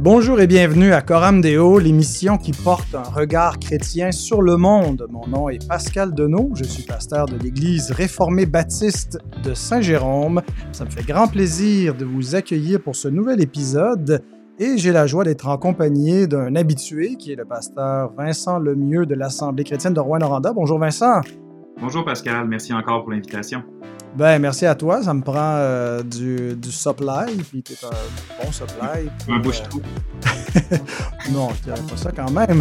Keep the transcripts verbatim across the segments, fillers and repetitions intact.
Bonjour et bienvenue à Coram Deo, l'émission qui porte un regard chrétien sur le monde. Mon nom est Pascal Deneau, je suis pasteur de l'Église réformée baptiste de Saint-Jérôme. Ça me fait grand plaisir de vous accueillir pour ce nouvel épisode et j'ai la joie d'être en compagnie d'un habitué qui est le pasteur Vincent Lemieux de l'Assemblée chrétienne de Rouyn-Noranda. Bonjour Vincent. Bonjour Pascal, merci encore pour l'invitation. Ben, merci à toi. Ça me prend euh, du, du supply, puis t'es un bon supply. Puis, un bouche-trou. Euh... non, je dirais pas ça quand même.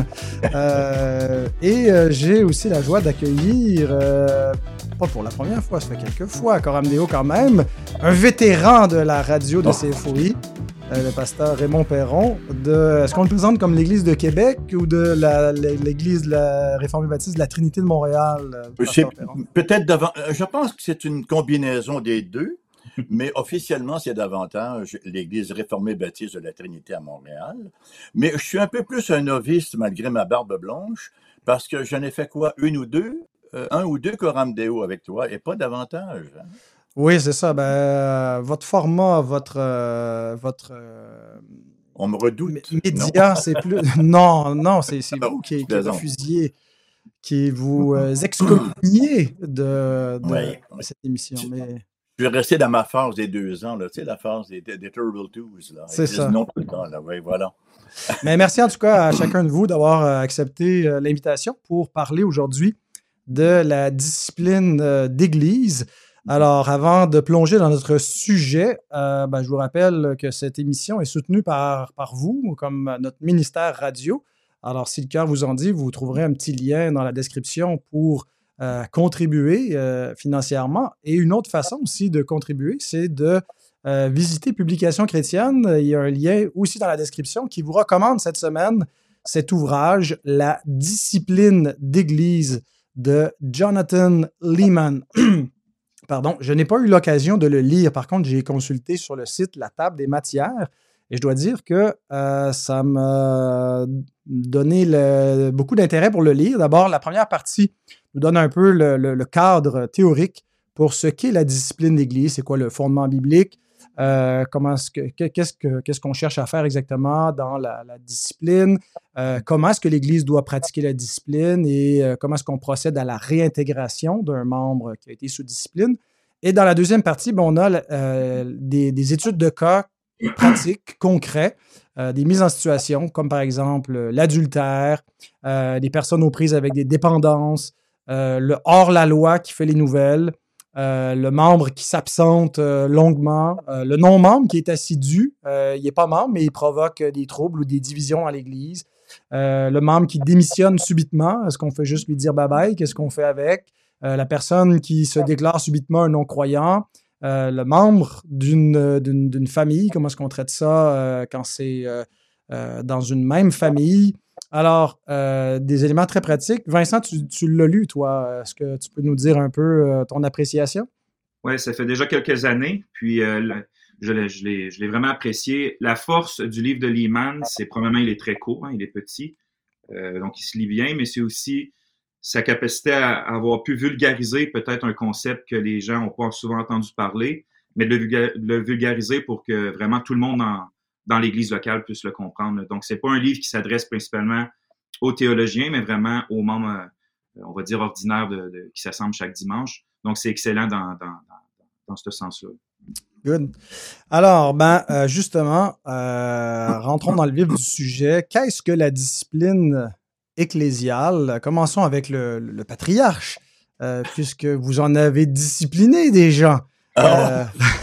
Euh, et euh, j'ai aussi la joie d'accueillir, euh, pas pour la première fois, ça fait quelques fois, à Coram Deo quand même, un vétéran de la radio de C F O I, euh, le pasteur Raymond Perron. De, est-ce qu'on le présente comme l'Église de Québec ou de la, l'Église de la Réformée baptiste de la Trinité de Montréal? Peut-être devant. Je pense que c'est une combinaison des deux, mais officiellement, c'est davantage l'Église Réformée baptiste de la Trinité à Montréal. Mais je suis un peu plus un novice malgré ma barbe blanche, parce que j'en ai fait quoi, une ou deux, euh, un ou deux Coram Deo avec toi, et pas davantage. Hein? Oui, c'est ça. Ben, euh, votre format, votre... Euh, votre euh, On me redoute. Média, c'est plus... Non, non, c'est, c'est vous qui, qui refusiez, qui vous euh, excommuniez de, de, ouais. de cette émission. Mais... Je vais rester dans ma phase des deux ans, là, tu sais, la phase des, des Terrible Twos. Là. C'est ça. Non, tout le temps, là. Ouais, voilà. Mais merci en tout cas à chacun de vous d'avoir accepté euh, l'invitation pour parler aujourd'hui de la discipline euh, d'Église. Alors, avant de plonger dans notre sujet, euh, ben, je vous rappelle que cette émission est soutenue par, par vous, comme notre ministère radio. Alors, si le cœur vous en dit, vous trouverez un petit lien dans la description pour euh, contribuer euh, financièrement. Et une autre façon aussi de contribuer, c'est de euh, visiter Publications chrétiennes. Il y a un lien aussi dans la description qui vous recommande cette semaine cet ouvrage, La discipline d'Église de Jonathan Leeman. Pardon, je n'ai pas eu l'occasion de le lire. Par contre, j'ai consulté sur le site La Table des matières et je dois dire que euh, ça m'a donné le, beaucoup d'intérêt pour le lire. D'abord, la première partie nous donne un peu le, le, le cadre théorique pour ce qu'est la discipline d'Église. C'est quoi le fondement biblique? Euh, comment est-ce que, qu'est-ce, que, qu'est-ce qu'on cherche à faire exactement dans la, la discipline? Euh, comment est-ce que l'Église doit pratiquer la discipline et euh, comment est-ce qu'on procède à la réintégration d'un membre qui a été sous discipline? Et dans la deuxième partie, ben, on a euh, des, des études de cas pratiques, concrets, euh, des mises en situation, comme par exemple l'adultère, euh, des personnes aux prises avec des dépendances, euh, le hors-la-loi qui fait les nouvelles, Euh, le membre qui s'absente euh, longuement, euh, le non-membre qui est assidu, euh, il n'est pas membre, mais il provoque des troubles ou des divisions à l'Église. Euh, le membre qui démissionne subitement, est-ce qu'on fait juste lui dire bye-bye? Qu'est-ce qu'on fait avec? Euh, la personne qui se déclare subitement un non-croyant, euh, le membre d'une, d'une, d'une famille, comment est-ce qu'on traite ça euh, quand c'est euh, euh, dans une même famille? Alors, euh, des éléments très pratiques. Vincent, tu, tu l'as lu, toi. Est-ce que tu peux nous dire un peu euh, ton appréciation? Oui, ça fait déjà quelques années, puis euh, je, l'ai, je, l'ai, je l'ai vraiment apprécié. La force du livre de Leeman, c'est probablement il est très court, hein, il est petit, euh, donc il se lit bien, mais c'est aussi sa capacité à, à avoir pu vulgariser peut-être un concept que les gens n'ont pas souvent entendu parler, mais de le, le vulgariser pour que vraiment tout le monde en dans l'Église locale puisse le comprendre. Donc, c'est pas un livre qui s'adresse principalement aux théologiens, mais vraiment aux membres, euh, on va dire, ordinaires de, de, qui s'assemblent chaque dimanche. Donc, c'est excellent dans, dans, dans, dans ce sens-là. Good. Alors, ben, euh, justement, euh, rentrons dans le vif du sujet. Qu'est-ce que la discipline ecclésiale? Commençons avec le, le patriarche, euh, puisque vous en avez discipliné des gens. Euh,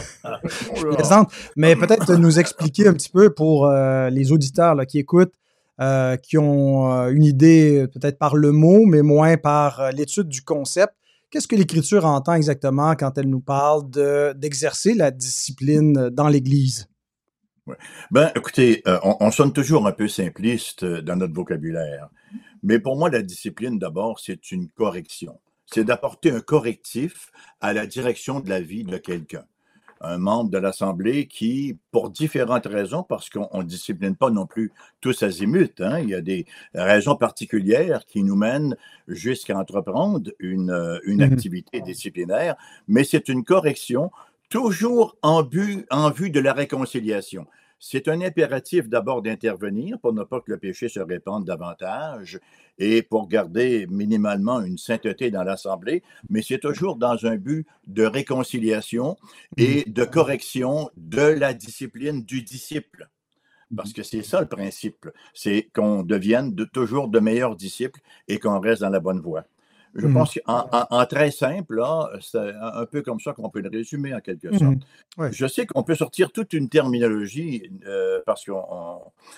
Je plaisante, mais peut-être nous expliquer un petit peu pour euh, les auditeurs là, qui écoutent, euh, qui ont euh, une idée peut-être par le mot, mais moins par euh, l'étude du concept. Qu'est-ce que l'Écriture entend exactement quand elle nous parle de, d'exercer la discipline dans l'Église? Ouais. Ben, écoutez, euh, on, on sonne toujours un peu simpliste dans notre vocabulaire, mais pour moi, la discipline, d'abord, c'est une correction. C'est d'apporter un correctif à la direction de la vie de quelqu'un. Un membre de l'Assemblée qui, pour différentes raisons, parce qu'on ne discipline pas non plus tous azimuts, hein, il y a des raisons particulières qui nous mènent jusqu'à entreprendre une, une mmh. activité disciplinaire, mais c'est une correction toujours en, but, en vue de la réconciliation. C'est un impératif d'abord d'intervenir pour ne pas que le péché se répande davantage et pour garder minimalement une sainteté dans l'assemblée, mais c'est toujours dans un but de réconciliation et de correction de la discipline du disciple. Parce que c'est ça le principe, c'est qu'on devienne de, toujours de meilleurs disciples et qu'on reste dans la bonne voie. Je mmh. pense qu'en en, en très simple, là, c'est un peu comme ça qu'on peut le résumer en quelque sorte. Mmh. Ouais. Je sais qu'on peut sortir toute une terminologie, euh, parce qu'on, on,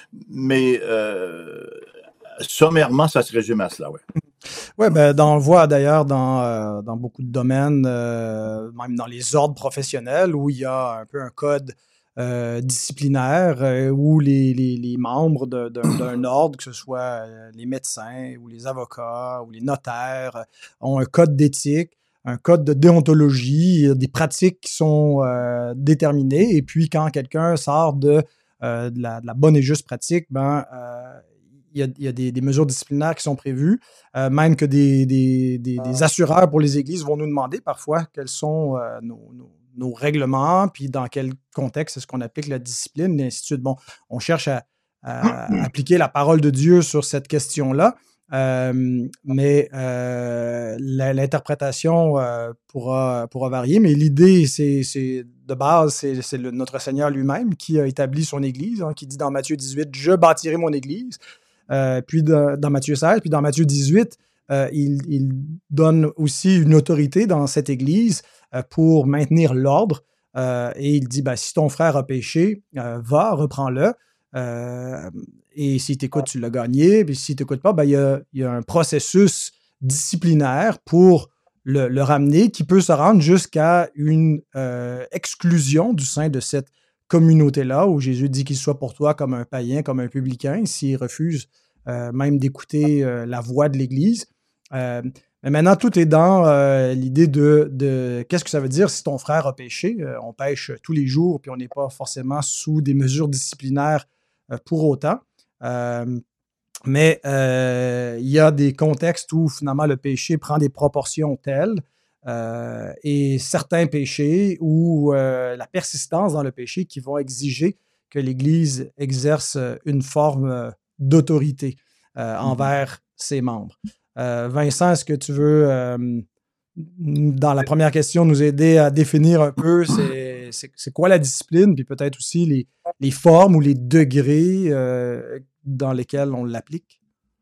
mais euh, sommairement, ça se résume à cela, ouais. Oui, ben, on le voit d'ailleurs dans, euh, dans beaucoup de domaines, euh, même dans les ordres professionnels, où il y a un peu un code Euh, disciplinaire euh, où les, les, les membres de, de, d'un ordre, que ce soit euh, les médecins ou les avocats ou les notaires, euh, ont un code d'éthique, un code de déontologie, des pratiques qui sont euh, déterminées. Et puis, quand quelqu'un sort de, euh, de, la, de la bonne et juste pratique, ben, euh, il y a, il y a des, des mesures disciplinaires qui sont prévues, euh, même que des, des, des, des assureurs pour les églises vont nous demander parfois quels sont euh, nos, nos nos règlements, puis dans quel contexte est-ce qu'on applique la discipline, et ainsi de suite. Bon, on cherche à, à appliquer la parole de Dieu sur cette question-là, euh, mais euh, la, l'interprétation euh, pourra, pourra varier, mais l'idée, c'est, c'est de base, c'est, c'est le, notre Seigneur lui-même qui a établi son Église, hein, qui dit dans Matthieu dix-huit, « Je bâtirai mon Église », euh, puis de, dans Matthieu seize, puis dans Matthieu dix-huit, euh, il, il donne aussi une autorité dans cette Église pour maintenir l'ordre. Euh, et il dit, ben, si ton frère a péché, euh, va, reprends-le. Euh, et s'il t'écoute, tu l'as gagné. Puis s'il ne t'écoute pas, ben, il y a, il y a un processus disciplinaire pour le, le ramener qui peut se rendre jusqu'à une euh, exclusion du sein de cette communauté-là où Jésus dit qu'il soit pour toi comme un païen, comme un publicain, s'il refuse euh, même d'écouter euh, la voix de l'Église. Euh, Mais maintenant, tout est dans euh, l'idée de, de qu'est-ce que ça veut dire si ton frère a péché. Euh, on pêche tous les jours, puis on n'est pas forcément sous des mesures disciplinaires euh, pour autant. Euh, mais euh, il y a des contextes où finalement le péché prend des proportions telles euh, et certains péchés ou euh, la persistance dans le péché qui vont exiger que l'Église exerce une forme d'autorité euh, envers ses membres. Euh, Vincent, est-ce que tu veux, euh, dans la première question, nous aider à définir un peu c'est, c'est, c'est quoi la discipline, puis peut-être aussi les, les formes ou les degrés euh, dans lesquels on l'applique?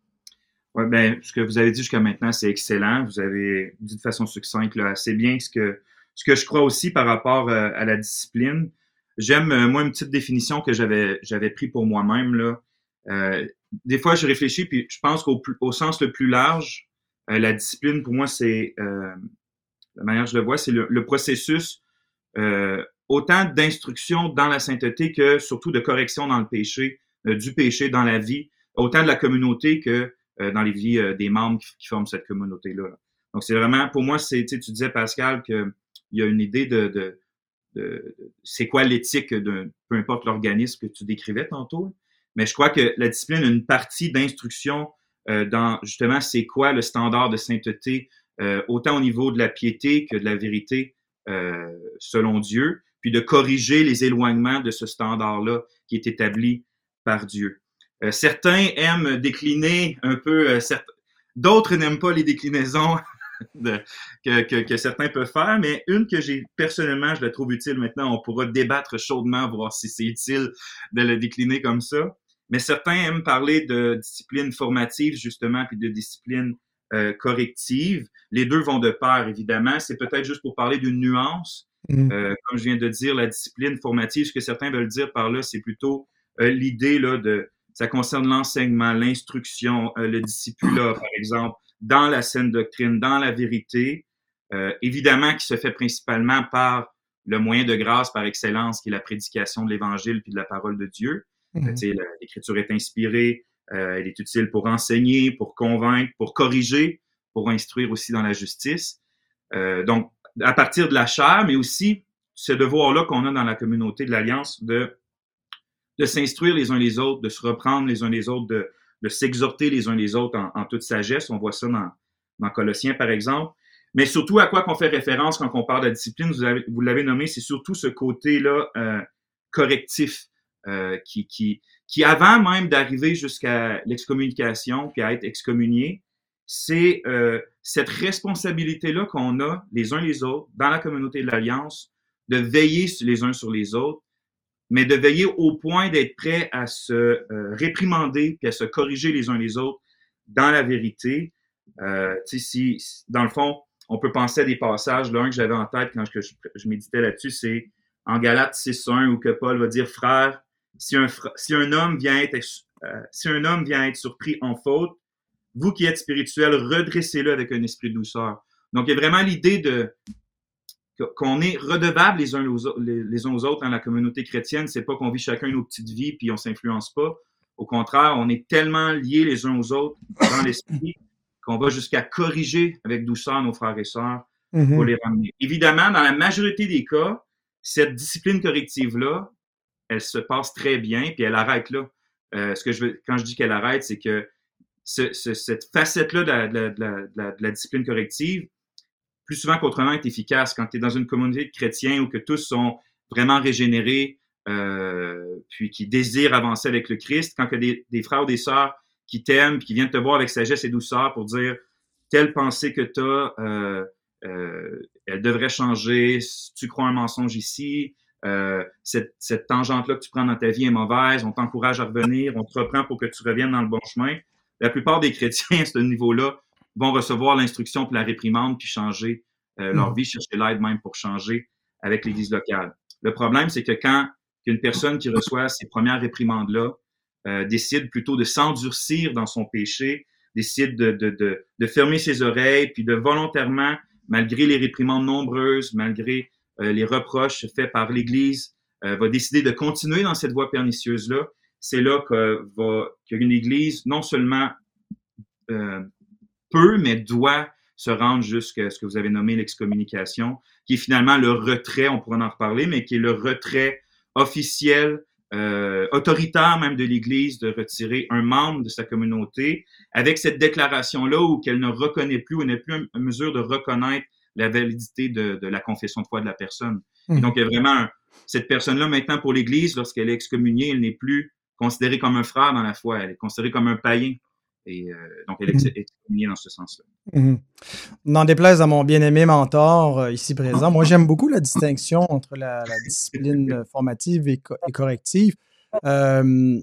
Oui, bien, ce que vous avez dit jusqu'à maintenant, c'est excellent. Vous avez dit de façon succincte là, assez bien ce que, ce que je crois aussi par rapport euh, à la discipline. J'aime, euh, moi, une petite définition que j'avais, j'avais pris pour moi-même, là. Euh, des fois, je réfléchis, puis je pense qu'au plus, au sens le plus large, euh, la discipline, pour moi, c'est, euh, la manière que je le vois, c'est le, le processus euh, autant d'instruction dans la sainteté que surtout de correction dans le péché, euh, du péché dans la vie, autant de la communauté que euh, dans les vies euh, des membres qui, qui forment cette communauté-là. Donc, c'est vraiment, pour moi, c'est, tu sais, tu disais, Pascal, qu'il y a une idée de, de, de, de c'est quoi l'éthique de peu importe l'organisme que tu décrivais tantôt. Mais je crois que la discipline a une partie d'instruction euh, dans justement c'est quoi le standard de sainteté, euh, autant au niveau de la piété que de la vérité euh, selon Dieu, puis de corriger les éloignements de ce standard-là qui est établi par Dieu. Euh, certains aiment décliner un peu, euh, certes, d'autres n'aiment pas les déclinaisons de, que, que, que certains peuvent faire, mais une que j'ai personnellement, je la trouve utile maintenant, on pourra débattre chaudement, voir si c'est utile de la décliner comme ça. Mais certains aiment parler de discipline formative, justement, puis de discipline euh, corrective. Les deux vont de pair, évidemment. C'est peut-être juste pour parler d'une nuance. Mmh. Euh, comme je viens de dire, la discipline formative, ce que certains veulent dire par là, c'est plutôt euh, l'idée là de, ça concerne l'enseignement, l'instruction, euh, le discipulat, par exemple, dans la saine doctrine, dans la vérité, euh, évidemment qui se fait principalement par le moyen de grâce par excellence, qui est la prédication de l'Évangile puis de la parole de Dieu. Mmh. Euh, tu sais, l'Écriture est inspirée, euh, elle est utile pour enseigner, pour convaincre, pour corriger, pour instruire aussi dans la justice. Euh, donc, à partir de la chair, mais aussi ce devoir-là qu'on a dans la communauté de l'Alliance de, de s'instruire les uns les autres, de se reprendre les uns les autres, de, de s'exhorter les uns les autres en, en toute sagesse. On voit ça dans, dans Colossiens, par exemple. Mais surtout, à quoi qu'on fait référence quand on parle de la discipline, vous, avez, vous l'avez nommé, c'est surtout ce côté-là euh, correctif. euh, qui, qui, qui avant même d'arriver jusqu'à l'excommunication puis à être excommunié, c'est euh, cette responsabilité-là qu'on a les uns les autres dans la communauté de l'Alliance de veiller les uns sur les autres, mais de veiller au point d'être prêt à se euh, réprimander puis à se corriger les uns les autres dans la vérité. Euh, tu sais, si, dans le fond, on peut penser à des passages. L'un que j'avais en tête quand je, je méditais là-dessus, c'est en Galates six un où que Paul va dire, frère, si un, si un homme vient être, euh, si un homme vient être surpris en faute, vous qui êtes spirituels, redressez-le avec un esprit de douceur. Donc, il y a vraiment l'idée de qu'on est redevables les uns aux, les, les uns aux autres dans la communauté chrétienne. C'est pas qu'on vit chacun nos petites vies puis on s'influence pas. Au contraire, on est tellement liés les uns aux autres dans l'esprit qu'on va jusqu'à corriger avec douceur nos frères et sœurs mm-hmm. pour les ramener. Évidemment, dans la majorité des cas, cette discipline corrective-là, elle se passe très bien puis elle arrête là. Euh, ce que je veux, quand je dis qu'elle arrête, c'est que ce, ce, cette facette-là de la, de, la, de, la, de, la, de la discipline corrective, plus souvent qu'autrement, est efficace. Quand tu es dans une communauté de chrétiens où que tous sont vraiment régénérés, euh, puis qui désirent avancer avec le Christ, quand il y a des, des frères ou des sœurs qui t'aiment, qui viennent te voir avec sagesse et douceur pour dire telle pensée que tu as, euh, euh, elle devrait changer, si tu crois un mensonge ici, euh, cette, cette tangente-là que tu prends dans ta vie est mauvaise, on t'encourage à revenir, on te reprend pour que tu reviennes dans le bon chemin. La plupart des chrétiens à ce niveau-là vont recevoir l'instruction puis la réprimande puis changer euh, mmh. leur vie, chercher l'aide même pour changer avec l'Église locale. Le problème, c'est que quand une personne qui reçoit ces premières réprimandes-là euh, décide plutôt de s'endurcir dans son péché, décide de, de, de, de fermer ses oreilles puis de volontairement, malgré les réprimandes nombreuses, malgré euh, les reproches faits par l'Église, euh, va décider de continuer dans cette voie pernicieuse-là, c'est là que va, qu'une Église non seulement euh, peut, mais doit se rendre jusqu'à ce que vous avez nommé l'excommunication, qui est finalement le retrait, on pourra en reparler, mais qui est le retrait officiel, euh, autoritaire même de l'Église, de retirer un membre de sa communauté, avec cette déclaration-là où qu'elle ne reconnaît plus, ou n'est plus en mesure de reconnaître la validité de, de la confession de foi de la personne. Mmh. Et donc, il y a vraiment un, cette personne-là, maintenant, pour l'Église, lorsqu'elle est excommuniée, elle n'est plus considérée comme un frère dans la foi, elle est considérée comme un païen. Et euh, donc, elle est excommuniée dans ce sens-là. Mmh. N'en déplaise à mon bien-aimé mentor euh, ici présent, moi, j'aime beaucoup la distinction entre la, la discipline formative et, co- et corrective. Euh,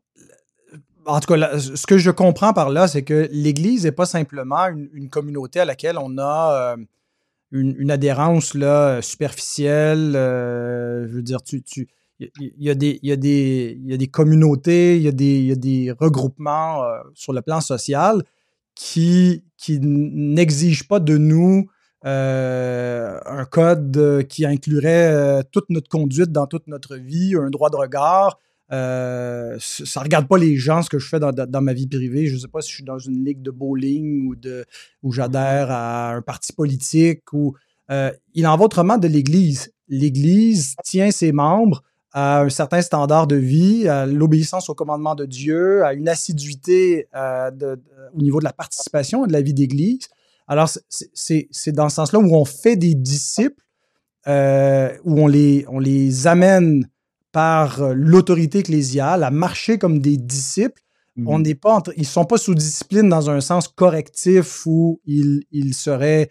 en tout cas, là, ce que je comprends par là, c'est que l'Église n'est pas simplement une, une communauté à laquelle on a euh, une, une adhérence là, superficielle. Euh, je veux dire, tu... tu Il y, a des, il, y a des, il y a des communautés, il y a des, il y a des regroupements euh, sur le plan social qui, qui n'exigent pas de nous euh, un code qui inclurait euh, toute notre conduite dans toute notre vie, un droit de regard. Euh, ça ne regarde pas les gens, ce que je fais dans, dans ma vie privée. Je ne sais pas si je suis dans une ligue de bowling ou de, où j'adhère à un parti politique. Ou, euh, il en va autrement de l'Église. L'Église tient ses membres à un certain standard de vie, à l'obéissance au commandement de Dieu, à une assiduité euh, de, de, au niveau de la participation et de la vie d'Église. Alors, c'est, c'est, c'est dans ce sens-là où on fait des disciples, euh, où on les, on les amène par l'autorité ecclésiale à marcher comme des disciples. Mmh. On n'est pas entre, ils ne sont pas sous discipline dans un sens correctif où ils, ils seraient,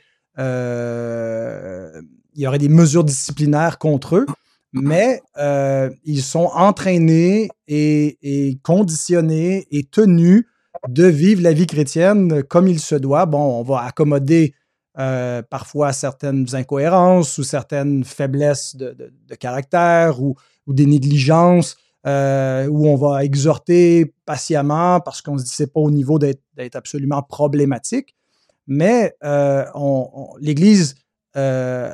euh, il y aurait des mesures disciplinaires contre eux. Mais euh, ils sont entraînés et, et conditionnés et tenus de vivre la vie chrétienne comme il se doit. Bon, on va accommoder euh, parfois certaines incohérences ou certaines faiblesses de, de, de caractère ou, ou des négligences euh, où on va exhorter patiemment parce qu'on se dit que ce n'est pas au niveau d'être, d'être absolument problématique. Mais euh, on, on, l'Église... Euh,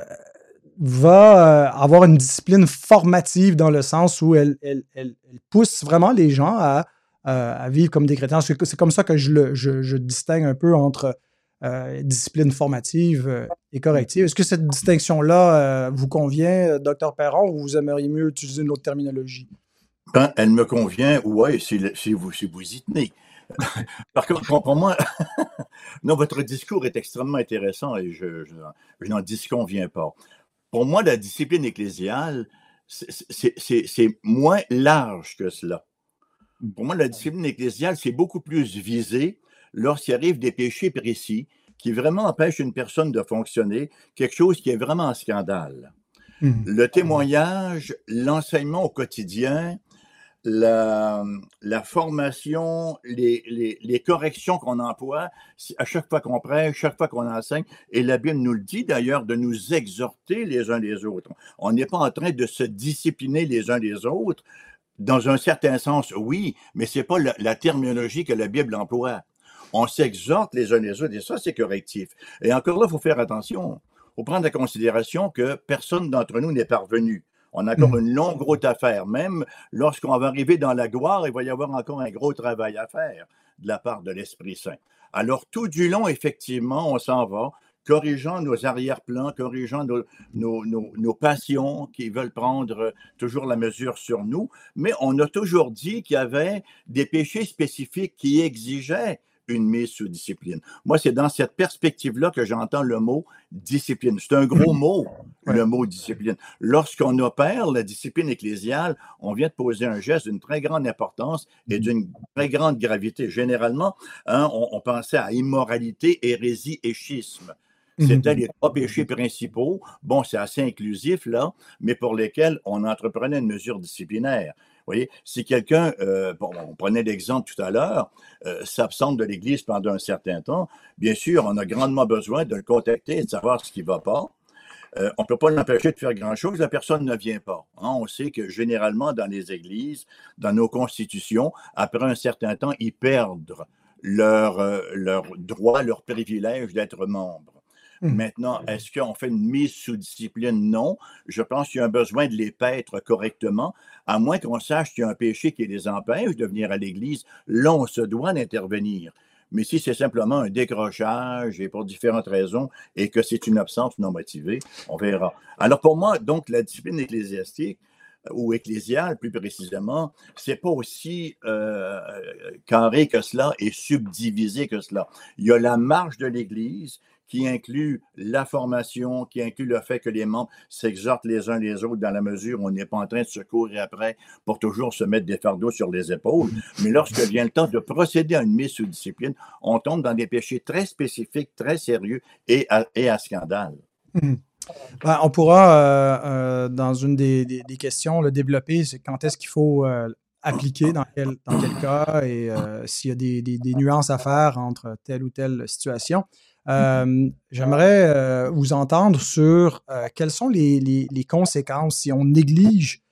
va euh, avoir une discipline formative dans le sens où elle, elle, elle, elle pousse vraiment les gens à, euh, à vivre comme des chrétiens. C'est, c'est comme ça que je, le, je, je distingue un peu entre euh, discipline formative euh, et corrective. Est-ce que cette distinction-là euh, vous convient, docteur Perron, ou vous aimeriez mieux utiliser une autre terminologie? Ben, elle me convient, ouais, si, si, vous, si vous y tenez. Par contre, pour, pour moi, non, votre discours est extrêmement intéressant et je, je, je n'en disconviens pas. Pour moi, la discipline ecclésiale, c'est moins large que cela. Pour moi, la discipline ecclésiale, c'est beaucoup plus visé lorsqu'il arrive des péchés précis qui vraiment empêchent une personne de fonctionner, quelque chose qui est vraiment un scandale. Mmh. Le témoignage, l'enseignement au quotidien, la, la formation, les, les, les corrections qu'on emploie à chaque fois qu'on prêche, chaque fois qu'on enseigne, et la Bible nous le dit d'ailleurs, de nous exhorter les uns les autres. On n'est pas en train de se discipliner les uns les autres. Dans un certain sens, oui, mais ce n'est pas la, la terminologie que la Bible emploie. On s'exhorte les uns les autres, et ça, c'est correctif. Et encore là, il faut faire attention. Il faut prendre en considération que personne d'entre nous n'est parvenu. On a encore une longue route à faire. Même lorsqu'on va arriver dans la gloire, il va y avoir encore un gros travail à faire de la part de l'Esprit Saint. Alors, tout du long, effectivement, on s'en va, corrigeant nos arrière-plans, corrigeant nos, nos, nos, nos passions qui veulent prendre toujours la mesure sur nous. Mais on a toujours dit qu'il y avait des péchés spécifiques qui exigeaient une mise sous discipline. Moi, c'est dans cette perspective-là que j'entends le mot discipline. C'est un gros mot, ouais. Le mot discipline. Lorsqu'on opère la discipline ecclésiale, on vient de poser un geste d'une très grande importance et d'une très grande gravité. Généralement, hein, on, on pensait à immoralité, hérésie et schisme. C'était les trois péchés principaux. Bon, c'est assez inclusif, là, mais pour lesquels on entreprenait une mesure disciplinaire. Vous voyez, si quelqu'un, euh, bon, on prenait l'exemple tout à l'heure, euh, s'absente de l'Église pendant un certain temps, bien sûr, on a grandement besoin de le contacter et de savoir ce qui ne va pas. Euh, on ne peut pas l'empêcher de faire grand-chose, la personne ne vient pas. Hein? On sait que généralement, dans les églises, dans nos constitutions, après un certain temps, ils perdent leur, euh, leur droit, leur privilège d'être membre. Maintenant, est-ce qu'on fait une mise sous discipline? Non. Je pense qu'il y a un besoin de les paître correctement, à moins qu'on sache qu'il y a un péché qui les empêche de venir à l'Église. Là, on se doit d'intervenir. Mais si c'est simplement un décrochage et pour différentes raisons et que c'est une absence non motivée, on verra. Alors pour moi, donc, la discipline ecclésiastique ou ecclésiale, plus précisément, c'est pas aussi euh, carré que cela et subdivisé que cela. Il y a la marche de l'Église qui inclut la formation, qui inclut le fait que les membres s'exhortent les uns les autres dans la mesure où on n'est pas en train de se courir après pour toujours se mettre des fardeaux sur les épaules. Mais lorsque vient le temps de procéder à une mise sous discipline, on tombe dans des péchés très spécifiques, très sérieux et à, et à scandale. Mmh. Ben, on pourra, euh, euh, dans une des, des, des questions, le développer, c'est quand est-ce qu'il faut euh, appliquer, dans quel, dans quel cas, et euh, s'il y a des, des, des nuances à faire entre telle ou telle situation. Euh, j'aimerais euh, vous entendre sur euh, quelles sont les, les, les conséquences si on néglige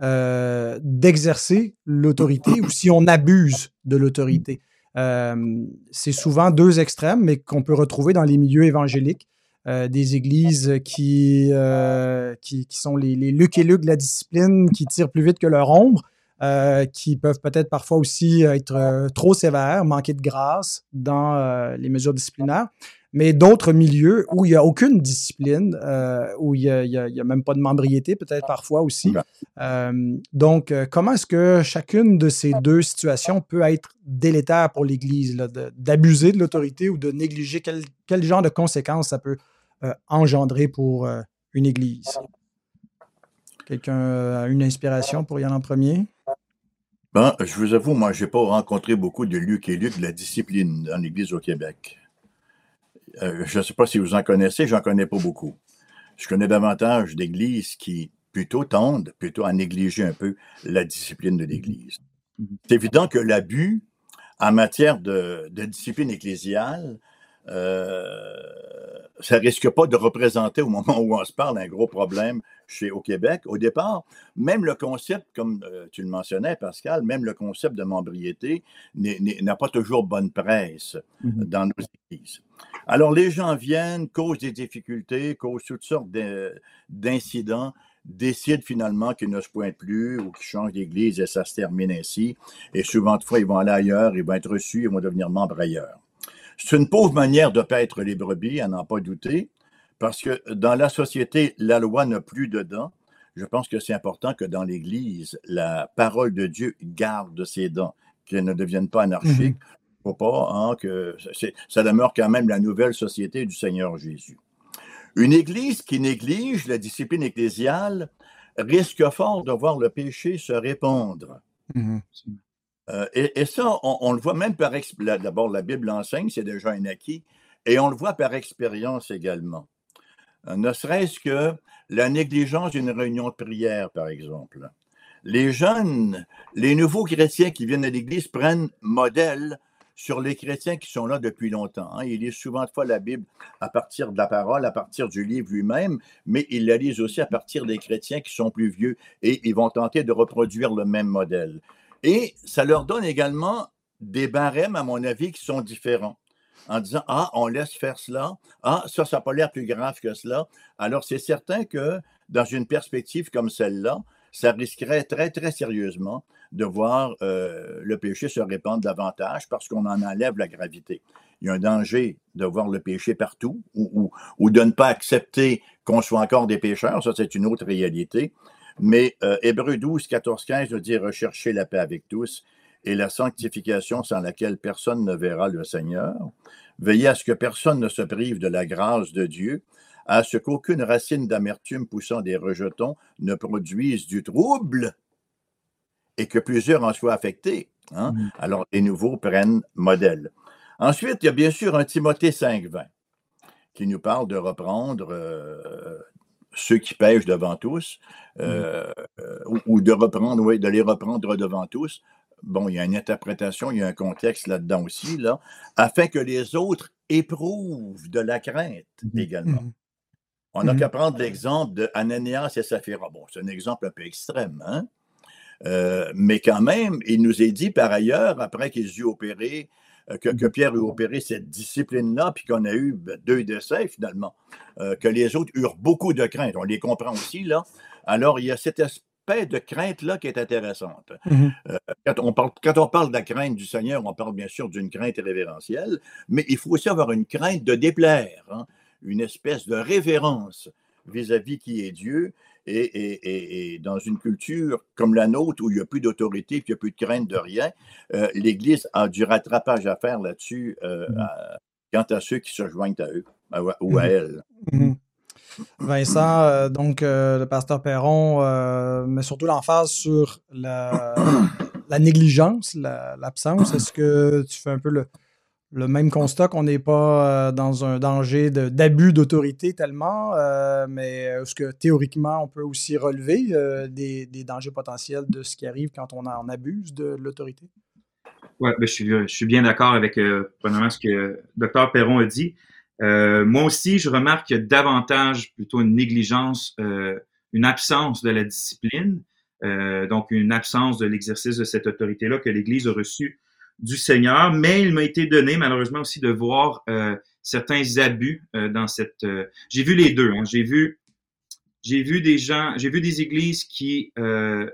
euh, d'exercer l'autorité ou si on abuse de l'autorité. Euh, c'est souvent deux extrêmes, mais qu'on peut retrouver dans les milieux évangéliques. Euh, des églises qui, euh, qui, qui sont les, les Luc et Luc de la discipline, qui tirent plus vite que leur ombre, euh, qui peuvent peut-être parfois aussi être euh, trop sévères, manquer de grâce dans euh, les mesures disciplinaires, mais d'autres milieux où il n'y a aucune discipline, euh, où il n'y a, il y a, il y a même pas de membriété, peut-être parfois aussi. Euh, donc, euh, comment est-ce que chacune de ces deux situations peut être délétère pour l'Église, là, de, d'abuser de l'autorité ou de négliger? Quel, quel genre de conséquences ça peut euh, engendrer pour euh, une Église? Quelqu'un a une inspiration pour y aller en premier? Ben, je vous avoue, moi, je n'ai pas rencontré beaucoup de Luc et Luc de la discipline dans l'Église au Québec. Euh, je ne sais pas si vous en connaissez, j'en connais pas beaucoup. Je connais davantage d'églises qui plutôt tendent plutôt à négliger un peu la discipline de l'Église. C'est évident que l'abus en matière de, de discipline ecclésiale, euh, ça ne risque pas de représenter au moment où on se parle un gros problème chez, au Québec. Au départ, même le concept, comme euh, tu le mentionnais, Pascal, même le concept de membriété n'a pas toujours bonne presse mm-hmm. dans nos églises. Alors, les gens viennent, causent des difficultés, causent toutes sortes d'incidents, décident finalement qu'ils ne se pointent plus ou qu'ils changent d'église et ça se termine ainsi. Et souvent de fois, ils vont aller ailleurs, ils vont être reçus, ils vont devenir membres ailleurs. C'est une pauvre manière de paître les brebis, à n'en pas douter, parce que dans la société, la loi n'a plus de dents. Je pense que c'est important que dans l'Église, la parole de Dieu garde ses dents, qu'elle ne devienne pas anarchique. Mm-hmm. Faut pas, hein, que ça demeure quand même la nouvelle société du Seigneur Jésus. Une Église qui néglige la discipline ecclésiale, risque fort de voir le péché se répandre. Mhm. Euh, et, et ça, on, on le voit même par expérience. D'abord, la Bible enseigne, c'est déjà un acquis, et on le voit par expérience également. Euh, ne serait-ce que la négligence d'une réunion de prière, par exemple. Les jeunes, les nouveaux chrétiens qui viennent à l'Église prennent modèle sur les chrétiens qui sont là depuis longtemps. Hein. Ils lisent souvent de fois la Bible à partir de la parole, à partir du livre lui-même, mais ils la lisent aussi à partir des chrétiens qui sont plus vieux et ils vont tenter de reproduire le même modèle. Et ça leur donne également des barèmes, à mon avis, qui sont différents. En disant, ah, on laisse faire cela, ah, ça, ça n'a pas l'air plus grave que cela. Alors, c'est certain que dans une perspective comme celle-là, ça risquerait très, très sérieusement de voir euh, le péché se répandre davantage parce qu'on en enlève la gravité. Il y a un danger de voir le péché partout ou, ou, ou de ne pas accepter qu'on soit encore des pécheurs. Ça, c'est une autre réalité. Mais euh, Hébreux douze, quatorze, quinze nous dit « Recherchez la paix avec tous et la sanctification sans laquelle personne ne verra le Seigneur. Veillez à ce que personne ne se prive de la grâce de Dieu, à ce qu'aucune racine d'amertume poussant des rejetons ne produise du trouble et que plusieurs en soient affectés. Hein? Mmh. Alors, les nouveaux prennent modèle. Ensuite, il y a bien sûr un Timothée cinq, vingt qui nous parle de reprendre euh, ceux qui pêchent devant tous, euh, mmh. euh, ou, ou de reprendre, oui, de les reprendre devant tous. Bon, il y a une interprétation, il y a un contexte là-dedans aussi, là, afin que les autres éprouvent de la crainte mmh. également. Mmh. On n'a mmh. qu'à prendre l'exemple de Ananias et Saphira. Bon, c'est un exemple un peu extrême, hein? Euh, mais quand même, il nous est dit par ailleurs, après qu'ils eurent opéré, euh, que, que Pierre eut opéré cette discipline-là, puis qu'on a eu ben, deux décès finalement, euh, que les autres eurent beaucoup de crainte. On les comprend aussi, là. Alors, il y a cette espèce de crainte-là qui est intéressante. Mmh. Euh, quand, on parle, quand on parle de la crainte du Seigneur, on parle bien sûr d'une crainte révérentielle, mais il faut aussi avoir une crainte de déplaire, hein? Une espèce de révérence vis-à-vis qui est Dieu. Et, et, et, et dans une culture comme la nôtre, où il n'y a plus d'autorité, puis il n'y a plus de crainte de rien, euh, l'Église a du rattrapage à faire là-dessus euh, mmh. à, quant à ceux qui se joignent à eux à, ou à mmh. elle. Mmh. Vincent, euh, donc euh, le pasteur Perron euh, met surtout l'emphase sur la, la négligence, la, l'absence. Est-ce que tu fais un peu le, le même constat qu'on n'est pas euh, dans un danger de, d'abus d'autorité tellement, euh, mais est-ce que théoriquement on peut aussi relever euh, des, des dangers potentiels de ce qui arrive quand on en abuse de l'autorité? Oui, ben, je, suis, je suis bien d'accord avec euh, premièrement ce que le docteur Perron a dit. Euh, moi aussi, je remarque qu'il y a davantage plutôt une négligence, euh, une absence de la discipline, euh, donc une absence de l'exercice de cette autorité-là que l'Église a reçue du Seigneur, mais il m'a été donné malheureusement aussi de voir euh, certains abus euh, dans cette. Euh, j'ai vu les deux. Hein, j'ai vu, j'ai vu des gens, j'ai vu des églises qui euh,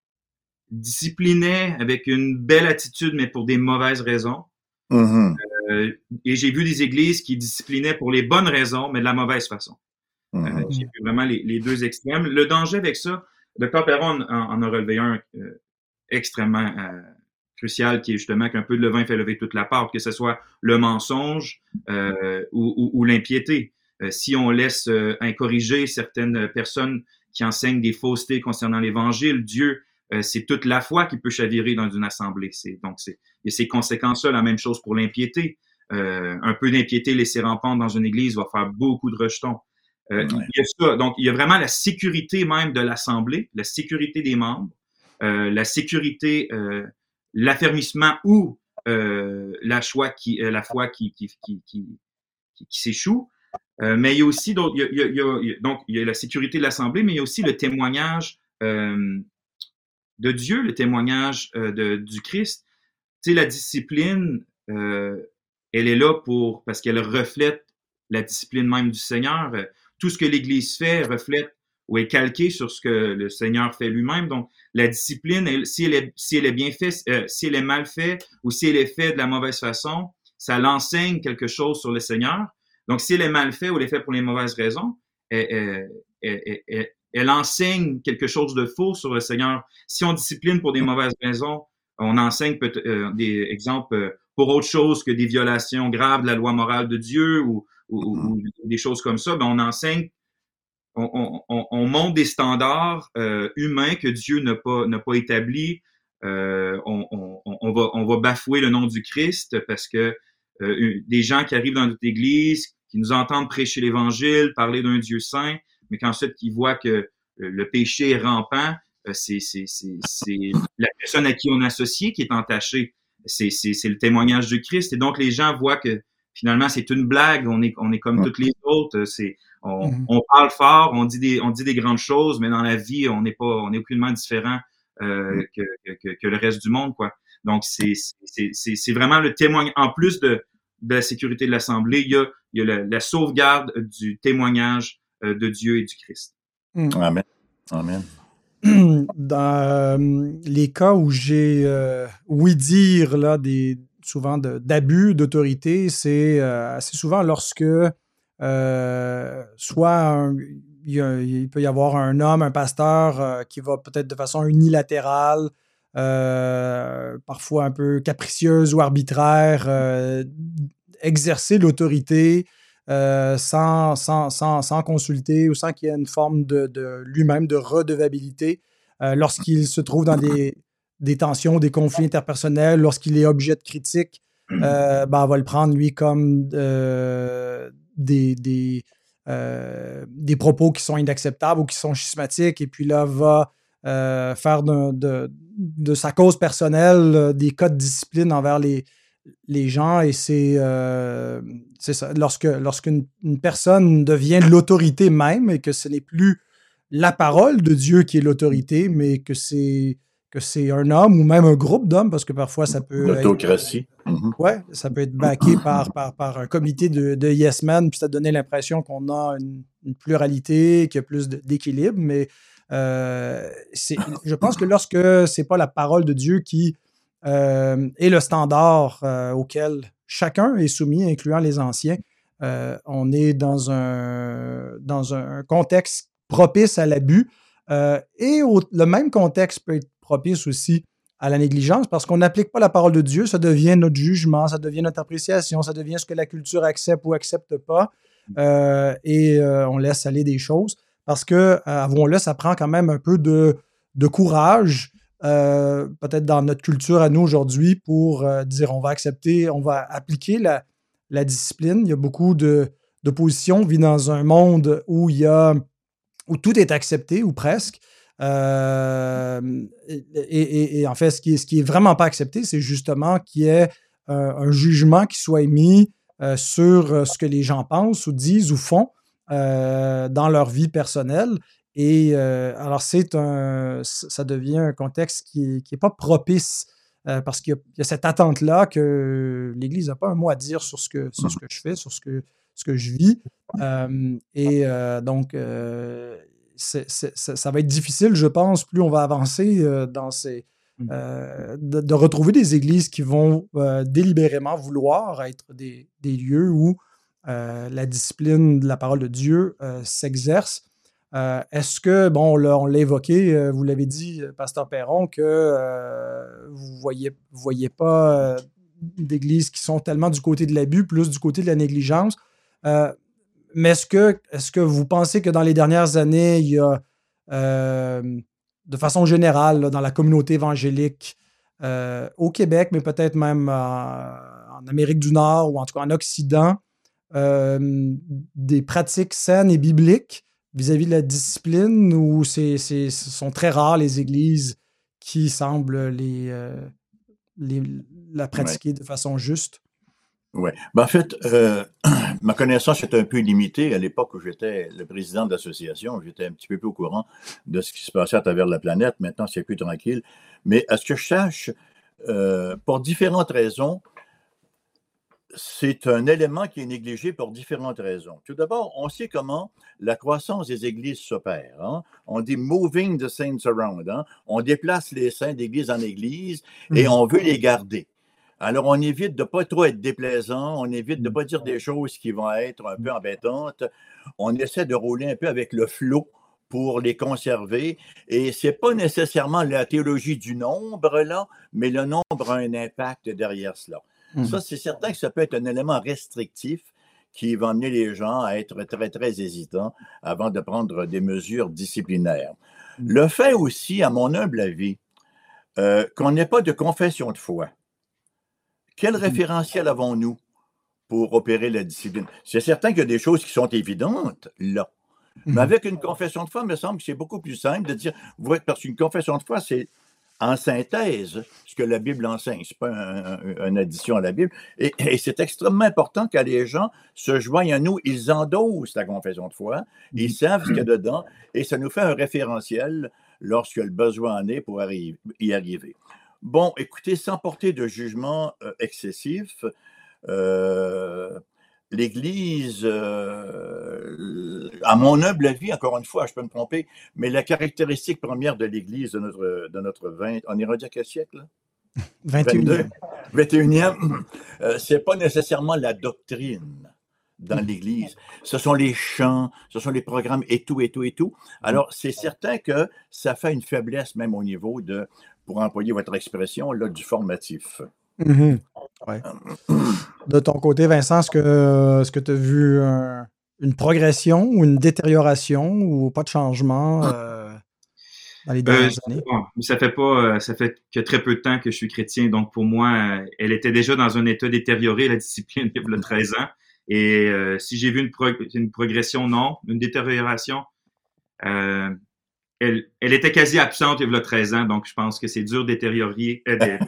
disciplinaient avec une belle attitude, mais pour des mauvaises raisons. Mm-hmm. Euh, et j'ai vu des églises qui disciplinaient pour les bonnes raisons, mais de la mauvaise façon. Mm-hmm. Euh, j'ai vu vraiment les, les deux extrêmes. Le danger avec ça, le docteur Perron en, en a relevé un euh, extrêmement euh, crucial, qui est justement qu'un peu de levain fait lever toute la pâte, que ce soit le mensonge euh, ou, ou, ou l'impiété. Euh, si on laisse euh, incorriger certaines personnes qui enseignent des faussetés concernant l'Évangile, Dieu, euh, c'est toute la foi qui peut chavirer dans une assemblée. C'est, donc, c'est, et ces conséquences-là, la même chose pour l'impiété. Euh, un peu d'impiété laissée rampante dans une église va faire beaucoup de rejetons. Euh, ouais. Il y a ça. Donc, il y a vraiment la sécurité même de l'assemblée, la sécurité des membres, euh, la sécurité... Euh, l'affermissement ou euh, la, choix qui, euh, la foi qui, qui, qui, qui, qui, qui s'échoue. Euh, mais il y a aussi d'autres, il y a, il y a, il y a, donc il y a la sécurité de l'Assemblée, mais il y a aussi le témoignage euh, de Dieu, le témoignage euh, de, du Christ. Tu sais, la discipline, euh, elle est là pour parce qu'elle reflète la discipline même du Seigneur. Tout ce que l'Église fait reflète ou est calqué sur ce que le Seigneur fait lui-même. Donc, la discipline, elle, si, elle est, si elle est bien faite, euh, si elle est mal faite ou si elle est faite de la mauvaise façon, ça l'enseigne quelque chose sur le Seigneur. Donc, si elle est mal faite ou elle est faite pour les mauvaises raisons, elle, elle, elle, elle, elle enseigne quelque chose de faux sur le Seigneur. Si on discipline pour des mauvaises raisons, on enseigne peut- euh, des exemples euh, pour autre chose que des violations graves de la loi morale de Dieu ou, ou, ou des choses comme ça, ben on enseigne on, on, on monte des standards euh, humains que Dieu n'a pas, n'a pas établis. Euh, on, on, on, va, on va bafouer le nom du Christ parce que euh, des gens qui arrivent dans notre église, qui nous entendent prêcher l'Évangile, parler d'un Dieu saint, mais qu'ensuite ils voient que le péché est rampant, c'est, c'est, c'est, c'est la personne à qui on associe qui est entachée. C'est, c'est, c'est le témoignage de Christ. Et donc, les gens voient que finalement, c'est une blague. On est, on est comme toutes les autres. C'est, on, mm-hmm. on parle fort, on dit des, on dit des grandes choses, mais dans la vie, on n'est pas, on n'est aucunement différent euh, que, que, que le reste du monde, quoi. Donc, c'est, c'est, c'est, c'est vraiment le témoignage. En plus de, de la sécurité de l'Assemblée, il y a, il y a la, la sauvegarde du témoignage euh, de Dieu et du Christ. Mm. Amen. Amen. Dans euh, les cas où j'ai euh, ouï dire là, des, souvent de, d'abus d'autorité, c'est euh, assez souvent lorsque euh, soit un, il, y a, il peut y avoir un homme, un pasteur euh, qui va peut-être de façon unilatérale, euh, parfois un peu capricieuse ou arbitraire, euh, exercer l'autorité Euh, sans, sans, sans, sans consulter ou sans qu'il y ait une forme de, de lui-même de redevabilité euh, lorsqu'il se trouve dans des, des tensions, des conflits interpersonnels, lorsqu'il est objet de critique, euh, ben, on va le prendre, lui, comme euh, des, des, euh, des propos qui sont inacceptables ou qui sont schismatiques, et puis là, va euh, faire de, de, de sa cause personnelle euh, des cas de discipline envers les les gens, et c'est, euh, c'est ça. Lorsque, lorsqu'une une personne devient l'autorité même et que ce n'est plus la parole de Dieu qui est l'autorité, mais que c'est, que c'est un homme ou même un groupe d'hommes, parce que parfois ça peut L'autocratie. être... Mm-hmm. Ouais, ça peut être backé par, par, par un comité de, de yes men, puis ça donne l'impression qu'on a une, une pluralité, qu'il y a plus de, d'équilibre, mais euh, c'est, je pense que lorsque c'est pas la parole de Dieu qui Euh, et le standard euh, auquel chacun est soumis, incluant les anciens, euh, on est dans un, dans un contexte propice à l'abus. Euh, et au, le même contexte peut être propice aussi à la négligence, parce qu'on n'applique pas la parole de Dieu, ça devient notre jugement, ça devient notre appréciation, ça devient ce que la culture accepte ou accepte pas, euh, et euh, on laisse aller des choses, parce que, euh, avouons-le, ça prend quand même un peu de, de courage, Euh, peut-être dans notre culture à nous aujourd'hui, pour euh, dire on va accepter, on va appliquer la, la discipline. Il y a beaucoup de, d'opposition. On vit dans un monde où, il y a, où tout est accepté, ou presque. Euh, et, et, et en fait, ce qui est, ce qui est vraiment pas accepté, c'est justement qu'il y ait euh, un jugement qui soit émis euh, sur ce que les gens pensent ou disent ou font euh, dans leur vie personnelle. Et euh, alors, c'est un, ça devient un contexte qui n'est qui est pas propice euh, parce qu'il y a, il y a cette attente-là que l'Église n'a pas un mot à dire sur ce que, sur ce que je fais, sur ce que, ce que je vis. Euh, et euh, donc, euh, c'est, c'est, ça, ça va être difficile, je pense, plus on va avancer euh, dans ces, euh, de, de retrouver des églises qui vont euh, délibérément vouloir être des, des lieux où euh, la discipline de la parole de Dieu euh, s'exerce. Euh, est-ce que, bon, là, on l'a évoqué, euh, vous l'avez dit, Pasteur Perron, que euh, vous ne voyez, vous voyez pas euh, d'églises qui sont tellement du côté de l'abus, plus du côté de la négligence. Euh, mais est-ce que, est-ce que vous pensez que dans les dernières années, il y a, euh, de façon générale, là, dans la communauté évangélique, euh, au Québec, mais peut-être même euh, en Amérique du Nord, ou en tout cas en Occident, euh, des pratiques saines et bibliques vis-à-vis de la discipline, où c'est, c'est, ce sont très rares les églises qui semblent les, euh, les, la pratiquer ouais. de façon juste? Oui. Ben, en fait, euh, ma connaissance était un peu limitée. À l'époque où j'étais le président de l'association, j'étais un petit peu plus au courant de ce qui se passait à travers la planète. Maintenant, c'est plus tranquille. Mais à ce que je sache, euh, pour différentes raisons, c'est un élément qui est négligé pour différentes raisons. Tout d'abord, on sait comment la croissance des églises s'opère. Hein? On dit « moving the saints around hein? ». On déplace les saints d'église en église et mmh. on veut les garder. Alors, on évite de ne pas trop être déplaisant, on évite de ne pas dire des choses qui vont être un peu embêtantes. On essaie de rouler un peu avec le flot pour les conserver. Et ce n'est pas nécessairement la théologie du nombre, là, mais le nombre a un impact derrière cela. Mmh. Ça, c'est certain que ça peut être un élément restrictif qui va amener les gens à être très, très hésitants avant de prendre des mesures disciplinaires. Le fait aussi, à mon humble avis, euh, qu'on n'ait pas de confession de foi. Quel référentiel avons-nous pour opérer la discipline? C'est certain qu'il y a des choses qui sont évidentes, là. Mais avec une confession de foi, il me semble que c'est beaucoup plus simple de dire, parce qu'une confession de foi, c'est en synthèse ce que la Bible enseigne. Ce n'est pas un, un, une addition à la Bible. Et, et c'est extrêmement important que les gens se joignent à nous. Ils endossent la confession de foi, ils savent ce qu'il y a dedans, et ça nous fait un référentiel lorsque le besoin en est pour arri- y arriver. Bon, écoutez, sans porter de jugement euh, excessif, euh, l'Église, euh, à mon humble avis, encore une fois, je peux me tromper, mais la caractéristique première de l'Église de notre, de notre vingt, on est rendu à quel siècle? vingt et unième. vingt et unième, euh, c'est pas nécessairement la doctrine dans l'Église. Ce sont les chants, ce sont les programmes et tout, et tout, et tout. Alors, c'est certain que ça fait une faiblesse même au niveau de, pour employer votre expression, là, du formatif. Mm-hmm. Ouais. De ton côté, Vincent, est-ce que, est-ce que tu as vu un, une progression ou une détérioration ou pas de changement euh, dans les dernières euh, années? Bon, ça fait pas, ça fait que très peu de temps que je suis chrétien, donc pour moi, elle était déjà dans un état détérioré, la discipline, il y a treize ans. Et euh, si j'ai vu une, prog- une progression, non. Une détérioration, euh, elle, elle était quasi absente il y a treize ans, donc je pense que c'est dur de détériorer, euh, de,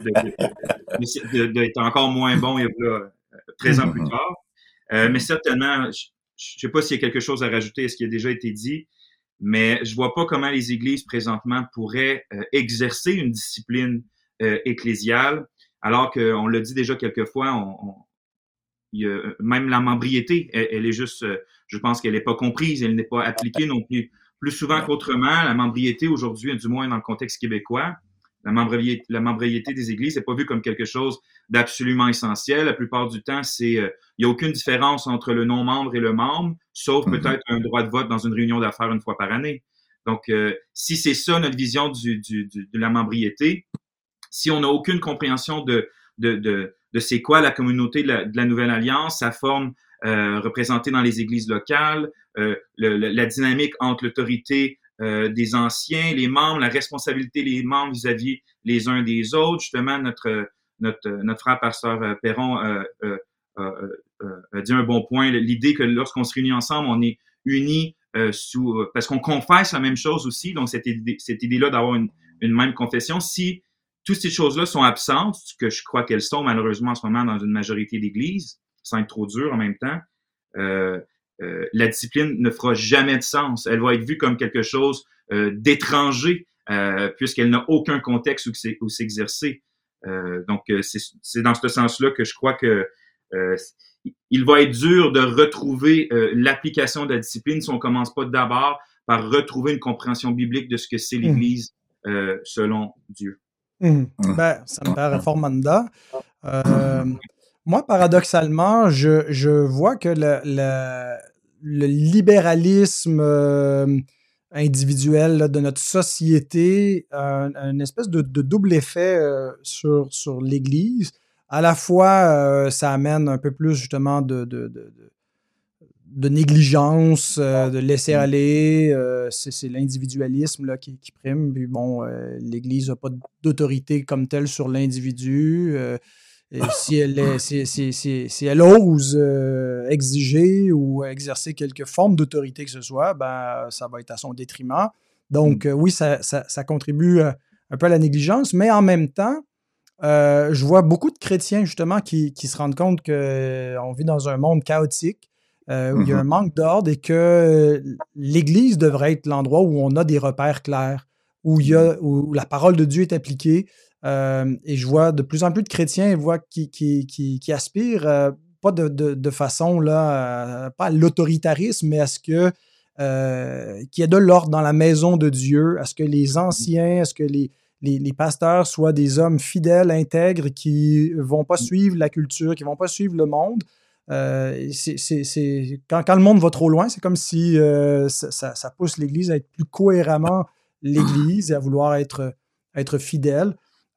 de, de, de, d'être encore moins bon il y a treize ans plus tard. Euh, mais certainement, je ne sais pas s'il y a quelque chose à rajouter à ce qui a déjà été dit, mais je vois pas comment les églises présentement pourraient euh, exercer une discipline euh, ecclésiale, alors qu'on l'a dit déjà quelques fois, on, on il y a, même la membriété, elle, elle est juste, euh, je pense qu'elle n'est pas comprise, elle n'est pas appliquée non plus. Plus souvent qu'autrement, la membriété aujourd'hui, du moins dans le contexte québécois, la membriété, la membriété des églises n'est pas vue comme quelque chose d'absolument essentiel. La plupart du temps, c'est, euh, il n'y a aucune différence entre le non-membre et le membre, sauf mm-hmm. peut-être un droit de vote dans une réunion d'affaires une fois par année. Donc, euh, si c'est ça notre vision du, du, du, de la membriété, si on n'a aucune compréhension de, de, de de c'est quoi la communauté de la, de la Nouvelle Alliance, sa forme euh, représentée dans les églises locales, euh, le, le, la dynamique entre l'autorité euh, des anciens, les membres, la responsabilité des membres vis-à-vis les uns des autres. Justement, notre notre notre frère pasteur Perron euh, euh, euh, euh, a dit un bon point, l'idée que lorsqu'on se réunit ensemble, on est unis euh, sous parce qu'on confesse la même chose aussi. Donc cette idée, cette idée-là d'avoir une, une même confession, si toutes ces choses-là sont absentes, ce que je crois qu'elles sont malheureusement en ce moment dans une majorité d'églises, sans être trop dur en même temps, euh, euh, la discipline ne fera jamais de sens. Elle va être vue comme quelque chose euh, d'étranger, euh, puisqu'elle n'a aucun contexte où, où s'exercer. Euh, donc, c'est, c'est dans ce sens-là que je crois que euh, il va être dur de retrouver euh, l'application de la discipline si on ne commence pas d'abord par retrouver une compréhension biblique de ce que c'est l'Église euh, selon Dieu. Mmh. Ben, ça me paraît formanda. Euh, moi, paradoxalement, je, je vois que le, le, le libéralisme euh, individuel là, de notre société a une espèce de, de double effet euh, sur, sur l'Église. À la fois, euh, ça amène un peu plus justement de, de, de, de de négligence, euh, de laisser aller, euh, c'est, c'est l'individualisme là, qui, qui prime. Puis bon, euh, l'Église n'a pas d'autorité comme telle sur l'individu. Euh, et si elle, est, si, si, si, si elle ose euh, exiger ou exercer quelque forme d'autorité que ce soit, ben, ça va être à son détriment. Donc, euh, oui, ça, ça, ça contribue euh, un peu à la négligence, mais en même temps, euh, je vois beaucoup de chrétiens justement qui, qui se rendent compte qu'on vit dans un monde chaotique. Euh, où mm-hmm. il y a un manque d'ordre et que l'Église devrait être l'endroit où on a des repères clairs, où, il y a, où la parole de Dieu est appliquée. Euh, et je vois de plus en plus de chrétiens voient, qui, qui, qui, qui aspirent, euh, pas de, de, de façon, là, euh, pas à l'autoritarisme, mais à ce que, euh, qu'il y ait de l'ordre dans la maison de Dieu, à ce que les anciens, à ce que les, les, les pasteurs soient des hommes fidèles, intègres, qui ne vont pas suivre la culture, qui ne vont pas suivre le monde. Euh, c'est, c'est, c'est, quand, quand le monde va trop loin, c'est comme si euh, ça, ça, ça pousse l'Église à être plus cohéremment l'Église et à vouloir être, être fidèle.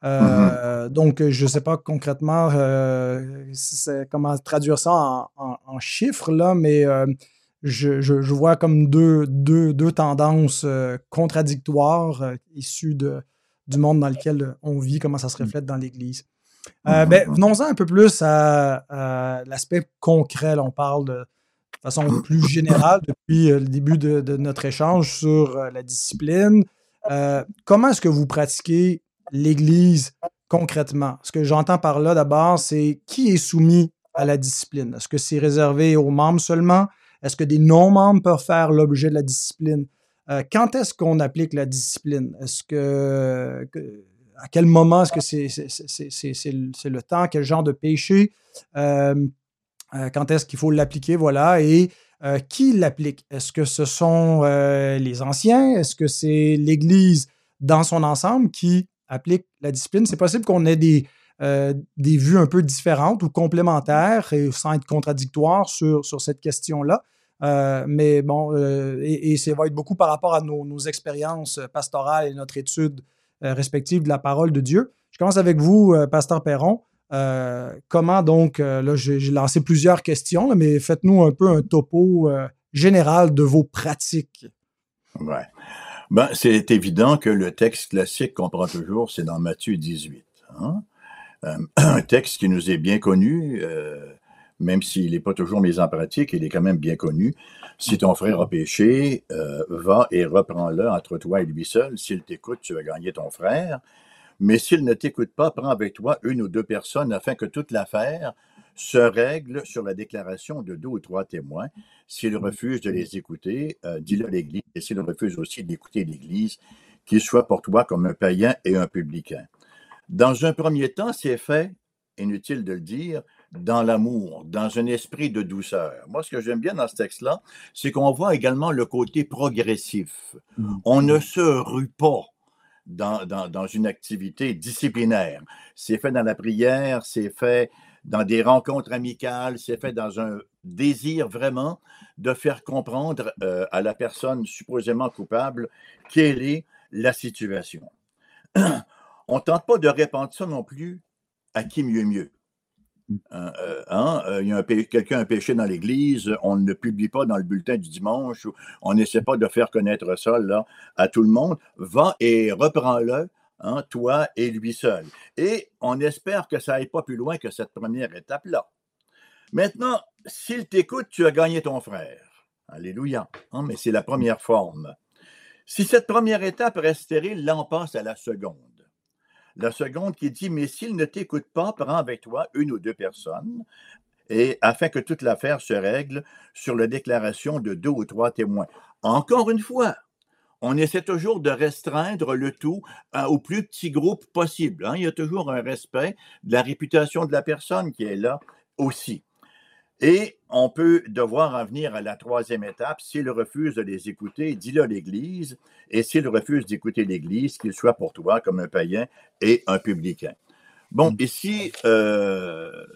Euh, mm-hmm. Donc, je ne sais pas concrètement euh, comment traduire ça en, en, en chiffres, là, mais euh, je, je, je vois comme deux, deux, deux tendances euh, contradictoires euh, issues de, du monde dans lequel on vit, comment ça se reflète dans l'Église. Euh, ben, venons-en un peu plus à, à l'aspect concret. Là, on parle de, de façon plus générale depuis le début de, de notre échange sur euh, la discipline. Euh, comment est-ce que vous pratiquez l'Église concrètement? Ce que j'entends par là d'abord, c'est qui est soumis à la discipline? Est-ce que c'est réservé aux membres seulement? Est-ce que des non-membres peuvent faire l'objet de la discipline? Euh, quand est-ce qu'on applique la discipline? Est-ce que, que à quel moment est-ce que c'est, c'est, c'est, c'est, c'est, c'est le temps? Quel genre de péché? Euh, euh, quand est-ce qu'il faut l'appliquer? Voilà. Et euh, qui l'applique? Est-ce que ce sont euh, les anciens? Est-ce que c'est l'Église dans son ensemble qui applique la discipline? C'est possible qu'on ait des, euh, des vues un peu différentes ou complémentaires et sans être contradictoires sur, sur cette question-là. Euh, mais bon, euh, et, et ça va être beaucoup par rapport à nos, nos expériences pastorales et notre étude euh, respective de la parole de Dieu. Je commence avec vous, euh, Pasteur Perron. Euh, comment donc, euh, là, j'ai, j'ai lancé plusieurs questions, là, mais faites-nous un peu un topo euh, général de vos pratiques. Oui. Ben, c'est évident que le texte classique qu'on prend toujours, c'est dans Matthieu dix-huit. Hein? Euh, un texte qui nous est bien connu, euh, même s'il n'est pas toujours mis en pratique, il est quand même bien connu. Si ton frère a péché, euh, va et reprends-le entre toi et lui seul. S'il t'écoute, tu vas gagner ton frère. Mais s'il ne t'écoute pas, prends avec toi une ou deux personnes afin que toute l'affaire se règle sur la déclaration de deux ou trois témoins. S'il refuse de les écouter, euh, dis-le à l'Église. Et s'il refuse aussi d'écouter l'Église, qu'il soit pour toi comme un païen et un publicain. Dans un premier temps, c'est fait, inutile de le dire, dans l'amour, dans un esprit de douceur. Moi, ce que j'aime bien dans ce texte-là, c'est qu'on voit également le côté progressif. On ne se rue pas dans, dans, dans une activité disciplinaire. C'est fait dans la prière, c'est fait dans des rencontres amicales, c'est fait dans un désir vraiment de faire comprendre euh, à la personne supposément coupable quelle est la situation. On ne tente pas de répandre ça non plus à qui mieux mieux. Euh, hein, euh, il y a un, quelqu'un a un péché dans l'Église, on ne le publie pas dans le bulletin du dimanche, on n'essaie pas de faire connaître ça là, à tout le monde. Va et reprends-le, hein, toi et lui seul. Et on espère que ça n'aille pas plus loin que cette première étape-là. Maintenant, s'il t'écoute, tu as gagné ton frère. Alléluia. Hein, mais c'est la première forme. Si cette première étape reste stérile, là, on passe à la seconde. La seconde qui dit, mais s'il ne t'écoute pas, prends avec toi une ou deux personnes, et afin que toute l'affaire se règle sur la déclaration de deux ou trois témoins. Encore une fois, on essaie toujours de restreindre le tout hein, au plus petit groupe possible. Hein. Il y a toujours un respect de la réputation de la personne qui est là aussi. Et on peut devoir en venir à la troisième étape. S'il refuse de les écouter, dis-le à l'Église. Et s'il refuse d'écouter l'Église, qu'il soit pour toi comme un païen et un publicain. Bon, ici, euh,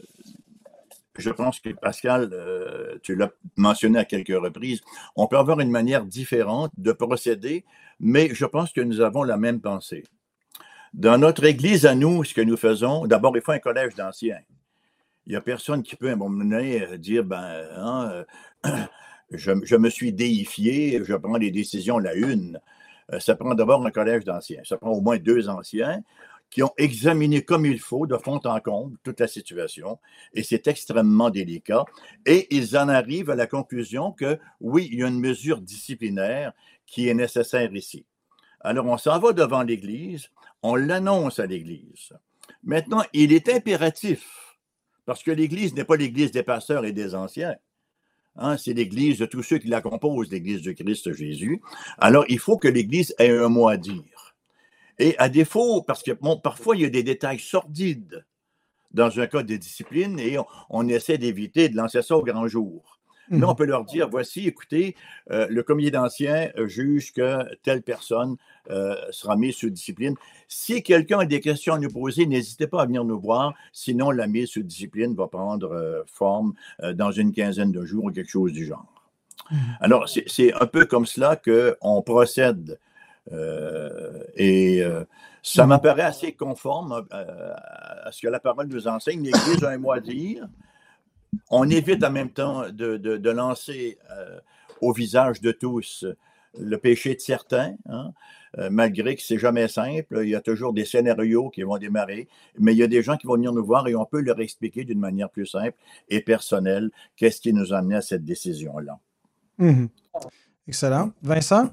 je pense que Pascal, euh, tu l'as mentionné à quelques reprises, on peut avoir une manière différente de procéder, mais je pense que nous avons la même pensée. Dans notre Église à nous, ce que nous faisons, d'abord, il faut un collège d'anciens. Il n'y a personne qui peut à un moment donné dire, ben, hein, euh, je, je me suis déifié, je prends les décisions la une. Euh, ça prend d'abord un collège d'anciens. Ça prend au moins deux anciens qui ont examiné comme il faut, de fond en comble, toute la situation. Et c'est extrêmement délicat. Et ils en arrivent à la conclusion que, oui, il y a une mesure disciplinaire qui est nécessaire ici. Alors, on s'en va devant l'Église, on l'annonce à l'Église. Maintenant, il est impératif, parce que l'Église n'est pas l'Église des pasteurs et des anciens. Hein, c'est l'Église de tous ceux qui la composent, l'Église de Christ Jésus. Alors, il faut que l'Église ait un mot à dire. Et à défaut, parce que bon, parfois, il y a des détails sordides dans un cas de discipline et on, on essaie d'éviter de lancer ça au grand jour. Là, on peut leur dire, voici, écoutez, euh, le comité d'anciens juge que telle personne euh, sera mise sous discipline. Si quelqu'un a des questions à nous poser, n'hésitez pas à venir nous voir, sinon la mise sous discipline va prendre euh, forme euh, dans une quinzaine de jours ou quelque chose du genre. Mmh. Alors, c'est un peu comme cela qu'on procède. Euh, et euh, Ça Mhm. m'apparaît assez conforme euh, à ce que la parole nous enseigne. L'Église a un mot à dire. On évite en même temps de, de, de lancer euh, au visage de tous le péché de certains, hein, euh, malgré que c'est jamais simple. Il y a toujours des scénarios qui vont démarrer, mais il y a des gens qui vont venir nous voir et on peut leur expliquer d'une manière plus simple et personnelle qu'est-ce qui nous a amené à cette décision-là. Mhm. Excellent. Vincent?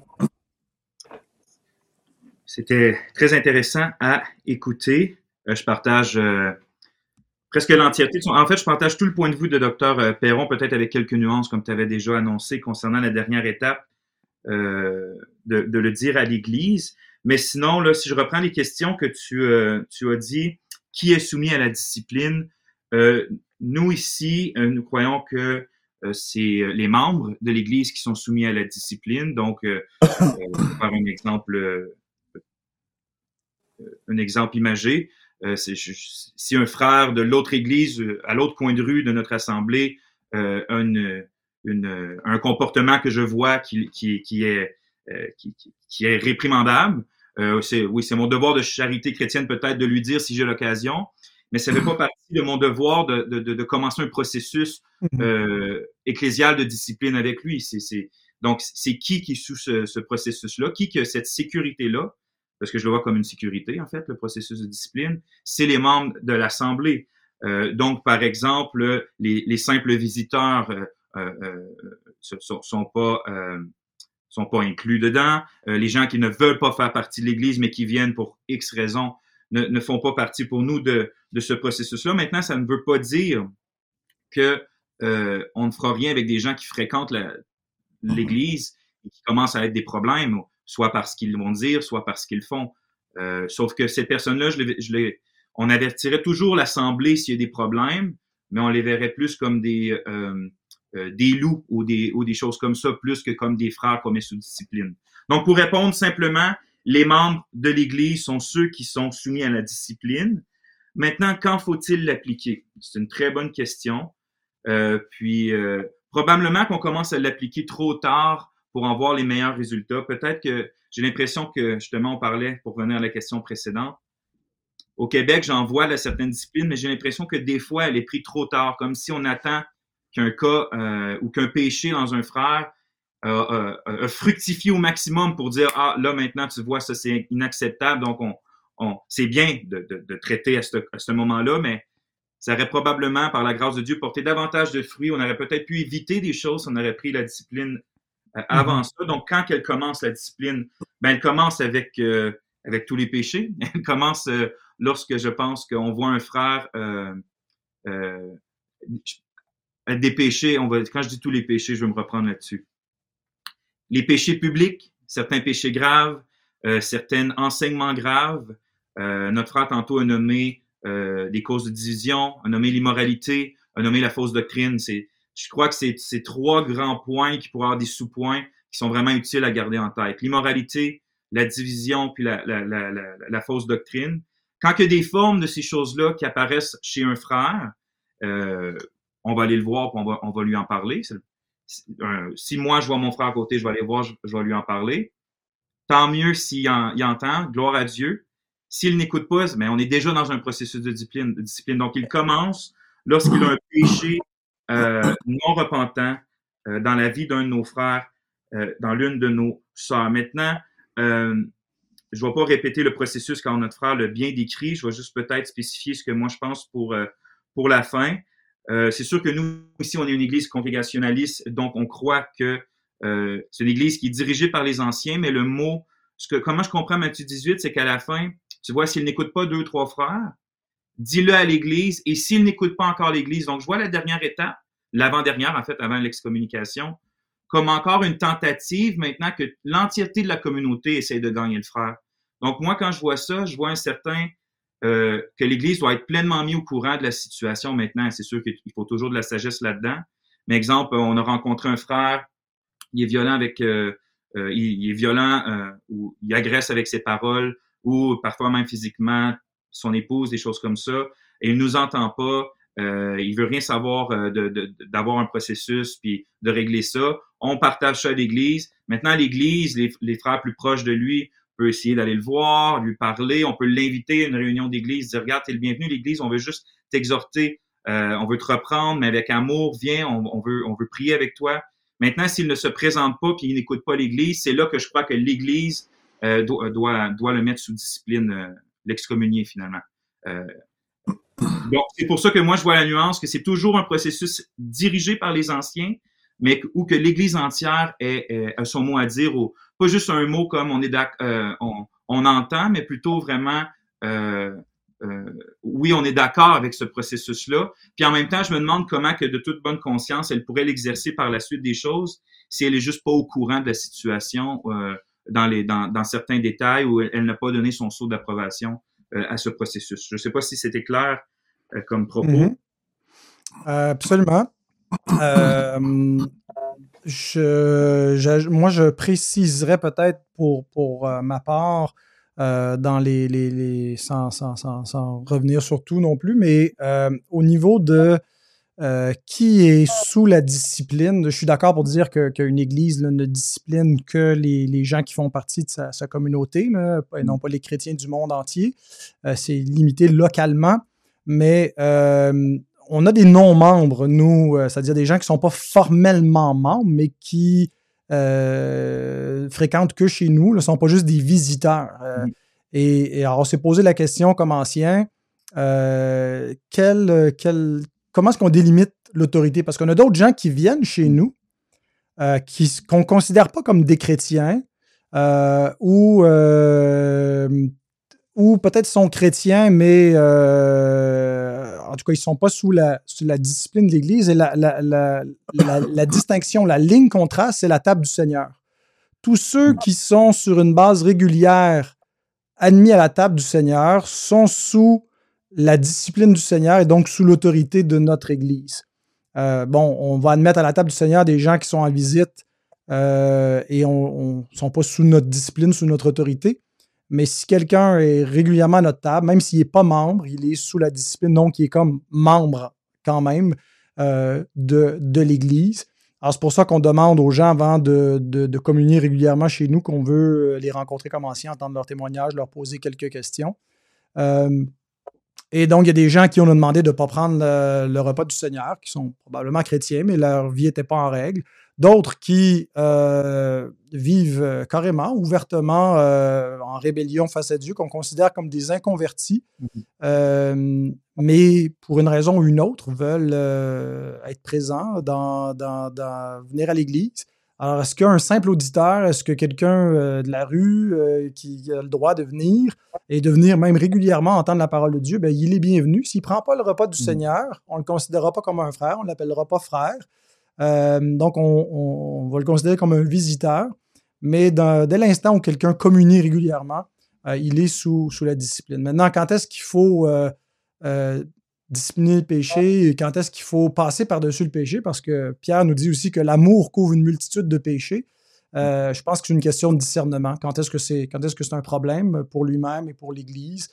C'était très intéressant à écouter. Euh, je partage euh, presque l'entièreté. En fait, je partage tout le point de vue de Dr Perron, peut-être avec quelques nuances, comme tu avais déjà annoncé, concernant la dernière étape, euh, de, de le dire à l'Église. Mais sinon, là, si je reprends les questions que tu, euh, tu as dit, qui est soumis à la discipline? Euh, nous, ici, euh, nous croyons que euh, c'est les membres de l'Église qui sont soumis à la discipline. Donc, euh, euh, pour faire un exemple, euh, un exemple imagé, euh, c'est, si un frère de l'autre Église, à l'autre coin de rue de notre assemblée, euh, a une, une, un comportement que je vois qui, qui, qui, est, euh, qui, qui est réprimandable, euh, c'est, oui, c'est mon devoir de charité chrétienne peut-être de lui dire si j'ai l'occasion, mais ça ne fait pas partie de mon devoir de, de, de, de commencer un processus euh, ecclésial de discipline avec lui. C'est, c'est, donc, c'est qui qui est sous ce, ce processus-là, qui qui a cette sécurité-là, parce que je le vois comme une sécurité, en fait, le processus de discipline, c'est les membres de l'Assemblée. Euh, donc, par exemple, les, les simples visiteurs euh, euh, sont, sont pas euh, sont pas inclus dedans. Euh, les gens qui ne veulent pas faire partie de l'Église, mais qui viennent pour X raisons, ne, ne font pas partie pour nous de, de ce processus-là. Maintenant, ça ne veut pas dire que euh, on ne fera rien avec des gens qui fréquentent la, l'Église et qui commencent à être des problèmes, soit parce qu'ils vont dire, soit parce qu'ils font. Euh, sauf que ces personnes-là, je les, je les, on avertirait toujours l'Assemblée s'il y a des problèmes, mais on les verrait plus comme des, euh, euh, des loups ou des, ou des choses comme ça, plus que comme des frères qu'on met sous discipline. Donc, pour répondre simplement, les membres de l'Église sont ceux qui sont soumis à la discipline. Maintenant, quand faut-il l'appliquer? C'est une très bonne question. Euh, puis, euh, probablement qu'on commence à l'appliquer trop tard pour en voir les meilleurs résultats. Peut-être que j'ai l'impression que, justement, on parlait, pour revenir à la question précédente, au Québec, j'en vois la certaine discipline, mais j'ai l'impression que des fois, elle est prise trop tard, comme si on attend qu'un cas euh, ou qu'un péché dans un frère euh, euh, fructifie au maximum pour dire, ah, là, maintenant, tu vois, ça, c'est inacceptable, donc on, on c'est bien de, de, de traiter à ce, à ce moment-là, mais ça aurait probablement, par la grâce de Dieu, porté davantage de fruits. On aurait peut-être pu éviter des choses si on aurait pris la discipline euh, avant mm-hmm. ça. Donc, quand elle commence, la discipline, ben, elle commence avec, euh, avec tous les péchés. Elle commence euh, lorsque je pense qu'on voit un frère euh, euh, des péchés. On va, quand je dis tous les péchés, je vais me reprendre là-dessus. Les péchés publics, certains péchés graves, euh, certains enseignements graves. Euh, notre frère tantôt a nommé Euh, des causes de division, a nommé l'immoralité, a nommé la fausse doctrine. C'est, je crois que c'est, c'est trois grands points qui pourraient avoir des sous-points qui sont vraiment utiles à garder en tête. L'immoralité, la division, puis la, la, la, la, la fausse doctrine. Quand il y a des formes de ces choses-là qui apparaissent chez un frère, euh, on va aller le voir, puis on va, on va lui en parler. C'est, euh, si moi, je vois mon frère à côté, je vais aller le voir, je, je vais lui en parler. Tant mieux s'il en, il entend, gloire à Dieu. S'il n'écoute pas, mais on est déjà dans un processus de discipline. De discipline. Donc, il commence lorsqu'il a un péché euh, non repentant euh, dans la vie d'un de nos frères, euh, dans l'une de nos sœurs. Maintenant, euh, je ne vais pas répéter le processus quand notre frère l'a bien décrit. Je vais juste peut-être spécifier ce que moi je pense pour, euh, pour la fin. Euh, c'est sûr que nous, ici, on est une église congrégationaliste, donc on croit que euh, c'est une église qui est dirigée par les anciens, mais le mot, ce que, comment je comprends Matthieu dix-huit, c'est qu'à la fin, tu vois, s'il n'écoute pas deux, trois frères, dis-le à l'Église. Et s'il n'écoute pas encore l'Église, donc je vois la dernière étape, l'avant-dernière, en fait, avant l'excommunication, comme encore une tentative maintenant que l'entièreté de la communauté essaie de gagner le frère. Donc moi, quand je vois ça, je vois un certain euh, que l'Église doit être pleinement mise au courant de la situation maintenant. C'est sûr qu'il faut toujours de la sagesse là-dedans. Mais exemple, on a rencontré un frère, il est violent avec, euh, euh, il, il est violent euh, ou il agresse avec ses paroles, ou parfois même physiquement, son épouse, des choses comme ça, et il nous entend pas, euh, il veut rien savoir euh, de, de, d'avoir un processus, puis de régler ça. On partage ça à l'Église. Maintenant, l'Église, les, les frères plus proches de lui peut essayer d'aller le voir, lui parler, on peut l'inviter à une réunion d'église, dire, regarde, t'es le bienvenu, l'église, on veut juste t'exhorter, euh, on veut te reprendre, mais avec amour, viens, on, on veut, on veut prier avec toi. Maintenant, s'il ne se présente pas puis il n'écoute pas l'église, c'est là que je crois que l'église euh, doit, doit, doit le mettre sous discipline, euh, l'excommunier finalement. Euh, donc, c'est pour ça que moi, je vois la nuance, que c'est toujours un processus dirigé par les anciens, mais où que l'Église entière ait, ait, ait son mot à dire, ou pas juste un mot comme on est euh, on, on entend, mais plutôt vraiment, euh, euh, oui, on est d'accord avec ce processus-là. Puis en même temps, je me demande comment que de toute bonne conscience, elle pourrait l'exercer par la suite des choses si elle est juste pas au courant de la situation euh, dans, les, dans, dans certains détails, où elle, elle n'a pas donné son sceau d'approbation euh, à ce processus. Je sais pas si c'était clair euh, comme propos. Mm-hmm. Euh, absolument. Euh, je, je, moi, je préciserais peut-être pour, pour euh, ma part, euh, dans les, les, les sans, sans, sans, sans revenir sur tout non plus, mais euh, au niveau de euh, qui est sous la discipline, je suis d'accord pour dire que, qu'une église là, ne discipline que les, les gens qui font partie de sa, sa communauté, là, et non pas les chrétiens du monde entier. Euh, c'est limité localement, mais euh, on a des non-membres, nous, euh, c'est-à-dire des gens qui ne sont pas formellement membres, mais qui euh, fréquentent que chez nous, ne sont pas juste des visiteurs. Euh, mmh. et, et alors, on s'est posé la question comme anciens, euh, quel, quel, comment est-ce qu'on délimite l'autorité? Parce qu'on a d'autres gens qui viennent chez nous, euh, qui, qu'on ne considère pas comme des chrétiens, euh, ou... Euh, ou peut-être sont chrétiens, mais euh, en tout cas, ils ne sont pas sous la, sous la discipline de l'Église. Et la, la, la, la, la distinction, la ligne qu'on trace, c'est la table du Seigneur. Tous ceux qui sont sur une base régulière admis à la table du Seigneur sont sous la discipline du Seigneur et donc sous l'autorité de notre Église. Euh, bon, on va admettre à la table du Seigneur des gens qui sont en visite euh, et on ne sont pas sous notre discipline, sous notre autorité. Mais si quelqu'un est régulièrement à notre table, même s'il n'est pas membre, il est sous la discipline, donc il est comme membre quand même euh, de, de l'Église. Alors, c'est pour ça qu'on demande aux gens, avant de, de, de communier régulièrement chez nous, qu'on veut les rencontrer comme anciens, entendre leurs témoignages, leur poser quelques questions. Euh, et donc, il y a des gens qui ont demandé de ne pas prendre le, le repas du Seigneur, qui sont probablement chrétiens, mais leur vie n'était pas en règle. D'autres qui euh, vivent carrément, ouvertement, euh, en rébellion face à Dieu, qu'on considère comme des inconvertis, mm-hmm. euh, mais pour une raison ou une autre, veulent euh, être présents, dans, dans, dans, venir à l'Église. Alors, est-ce qu'un simple auditeur, est-ce que quelqu'un euh, de la rue euh, qui a le droit de venir et de venir même régulièrement entendre la parole de Dieu, bien, il est bienvenu. S'il ne prend pas le repas du mm-hmm. Seigneur, on ne le considérera pas comme un frère, on ne l'appellera pas frère. Euh, donc, on, on, on va le considérer comme un visiteur, mais dans, dès l'instant où quelqu'un communie régulièrement, euh, il est sous, sous la discipline. Maintenant, quand est-ce qu'il faut euh, euh, discipliner le péché et quand est-ce qu'il faut passer par-dessus le péché? Parce que Pierre nous dit aussi que l'amour couvre une multitude de péchés. Euh, je pense que c'est une question de discernement. Quand est-ce que c'est, quand est-ce que c'est un problème pour lui-même et pour l'Église?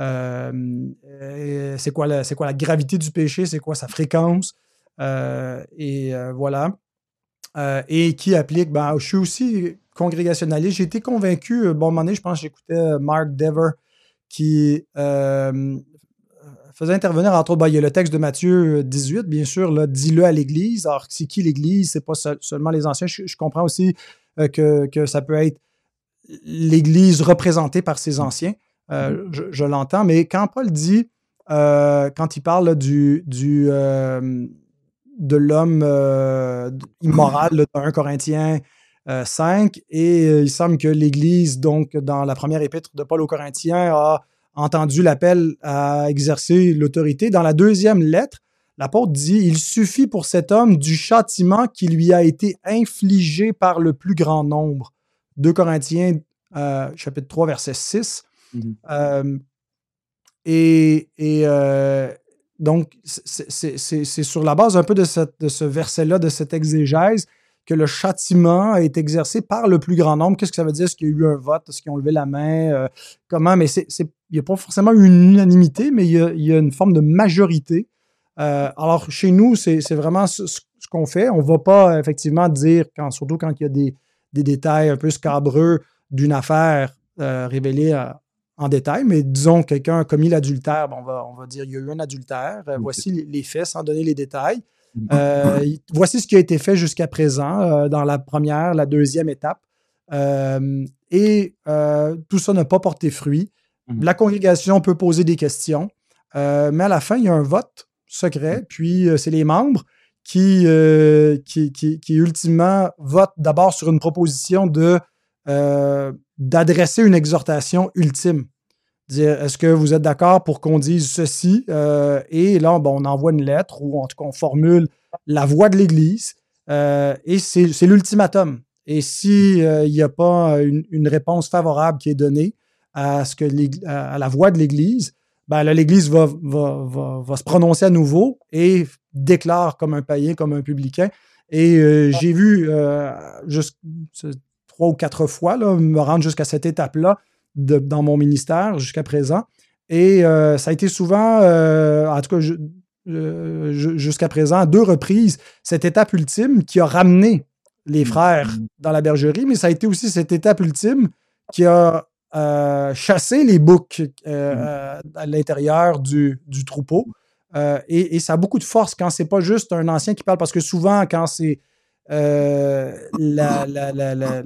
Euh, c'est quoi la, c'est quoi la gravité du péché? C'est quoi sa fréquence? Euh, et euh, voilà. Euh, et qui applique, ben, je suis aussi congrégationaliste. J'ai été convaincu, bon, à un moment donné, je pense que j'écoutais Mark Dever qui euh, faisait intervenir, entre autres, ben, il y a le texte de Matthieu dix-huit, bien sûr, là, dis-le à l'Église. Alors, c'est qui l'Église? C'est pas seul, seulement les anciens. Je, je comprends aussi euh, que, que ça peut être l'Église représentée par ses anciens. Euh, je, je l'entends, mais quand Paul dit, euh, quand il parle là, du... du euh, de l'homme euh, immoral, là, dans un Corinthiens euh, cinq, et euh, il semble que l'Église, donc dans la première épître de Paul aux Corinthiens, a entendu l'appel à exercer l'autorité. Dans la deuxième lettre, l'apôtre dit « Il suffit pour cet homme du châtiment qui lui a été infligé par le plus grand nombre ». deux Corinthiens, euh, chapitre trois, verset six. Mm-hmm. Euh, et... et euh, Donc, c'est, c'est, c'est, c'est sur la base un peu de, cette, de ce verset-là, de cette exégèse, que le châtiment est exercé par le plus grand nombre. Qu'est-ce que ça veut dire? Est-ce qu'il y a eu un vote? Est-ce qu'ils ont levé la main? Euh, comment? Mais c'est, c'est, il n'y a pas forcément une unanimité, mais il y a, il y a une forme de majorité. Euh, alors, chez nous, c'est, c'est vraiment ce, ce qu'on fait. On ne va pas effectivement dire, quand, surtout quand il y a des, des détails un peu scabreux d'une affaire, euh, révéler euh, en détail, mais disons que quelqu'un a commis l'adultère, bon, on, va, on va dire il y a eu un adultère, euh, voici les, les faits sans donner les détails. Euh, voici ce qui a été fait jusqu'à présent euh, dans la première, la deuxième étape. Euh, et euh, tout ça n'a pas porté fruit. Mm-hmm. La congrégation peut poser des questions, euh, mais à la fin, il y a un vote secret, puis euh, c'est les membres qui, euh, qui, qui, qui ultimement votent d'abord sur une proposition de, euh, d'adresser une exhortation ultime. Dire, est-ce que vous êtes d'accord pour qu'on dise ceci? Euh, et là, bon, on envoie une lettre ou en tout cas, on formule la voix de l'Église euh, et c'est, c'est l'ultimatum. Et s'il n'y euh, a pas une, une réponse favorable qui est donnée à, ce que à la voix de l'Église, ben là, l'Église va, va, va, va se prononcer à nouveau et déclare comme un païen, comme un publicain. Et euh, j'ai vu euh, juste trois ou quatre fois là, me rendre jusqu'à cette étape-là de, dans mon ministère jusqu'à présent. Et euh, ça a été souvent, euh, en tout cas je, euh, jusqu'à présent, à deux reprises, cette étape ultime qui a ramené les frères dans la bergerie, mais ça a été aussi cette étape ultime qui a euh, chassé les boucs euh, à l'intérieur du, du troupeau. Euh, et, et ça a beaucoup de force quand c'est pas juste un ancien qui parle, parce que souvent, quand c'est euh, la, la, la, la,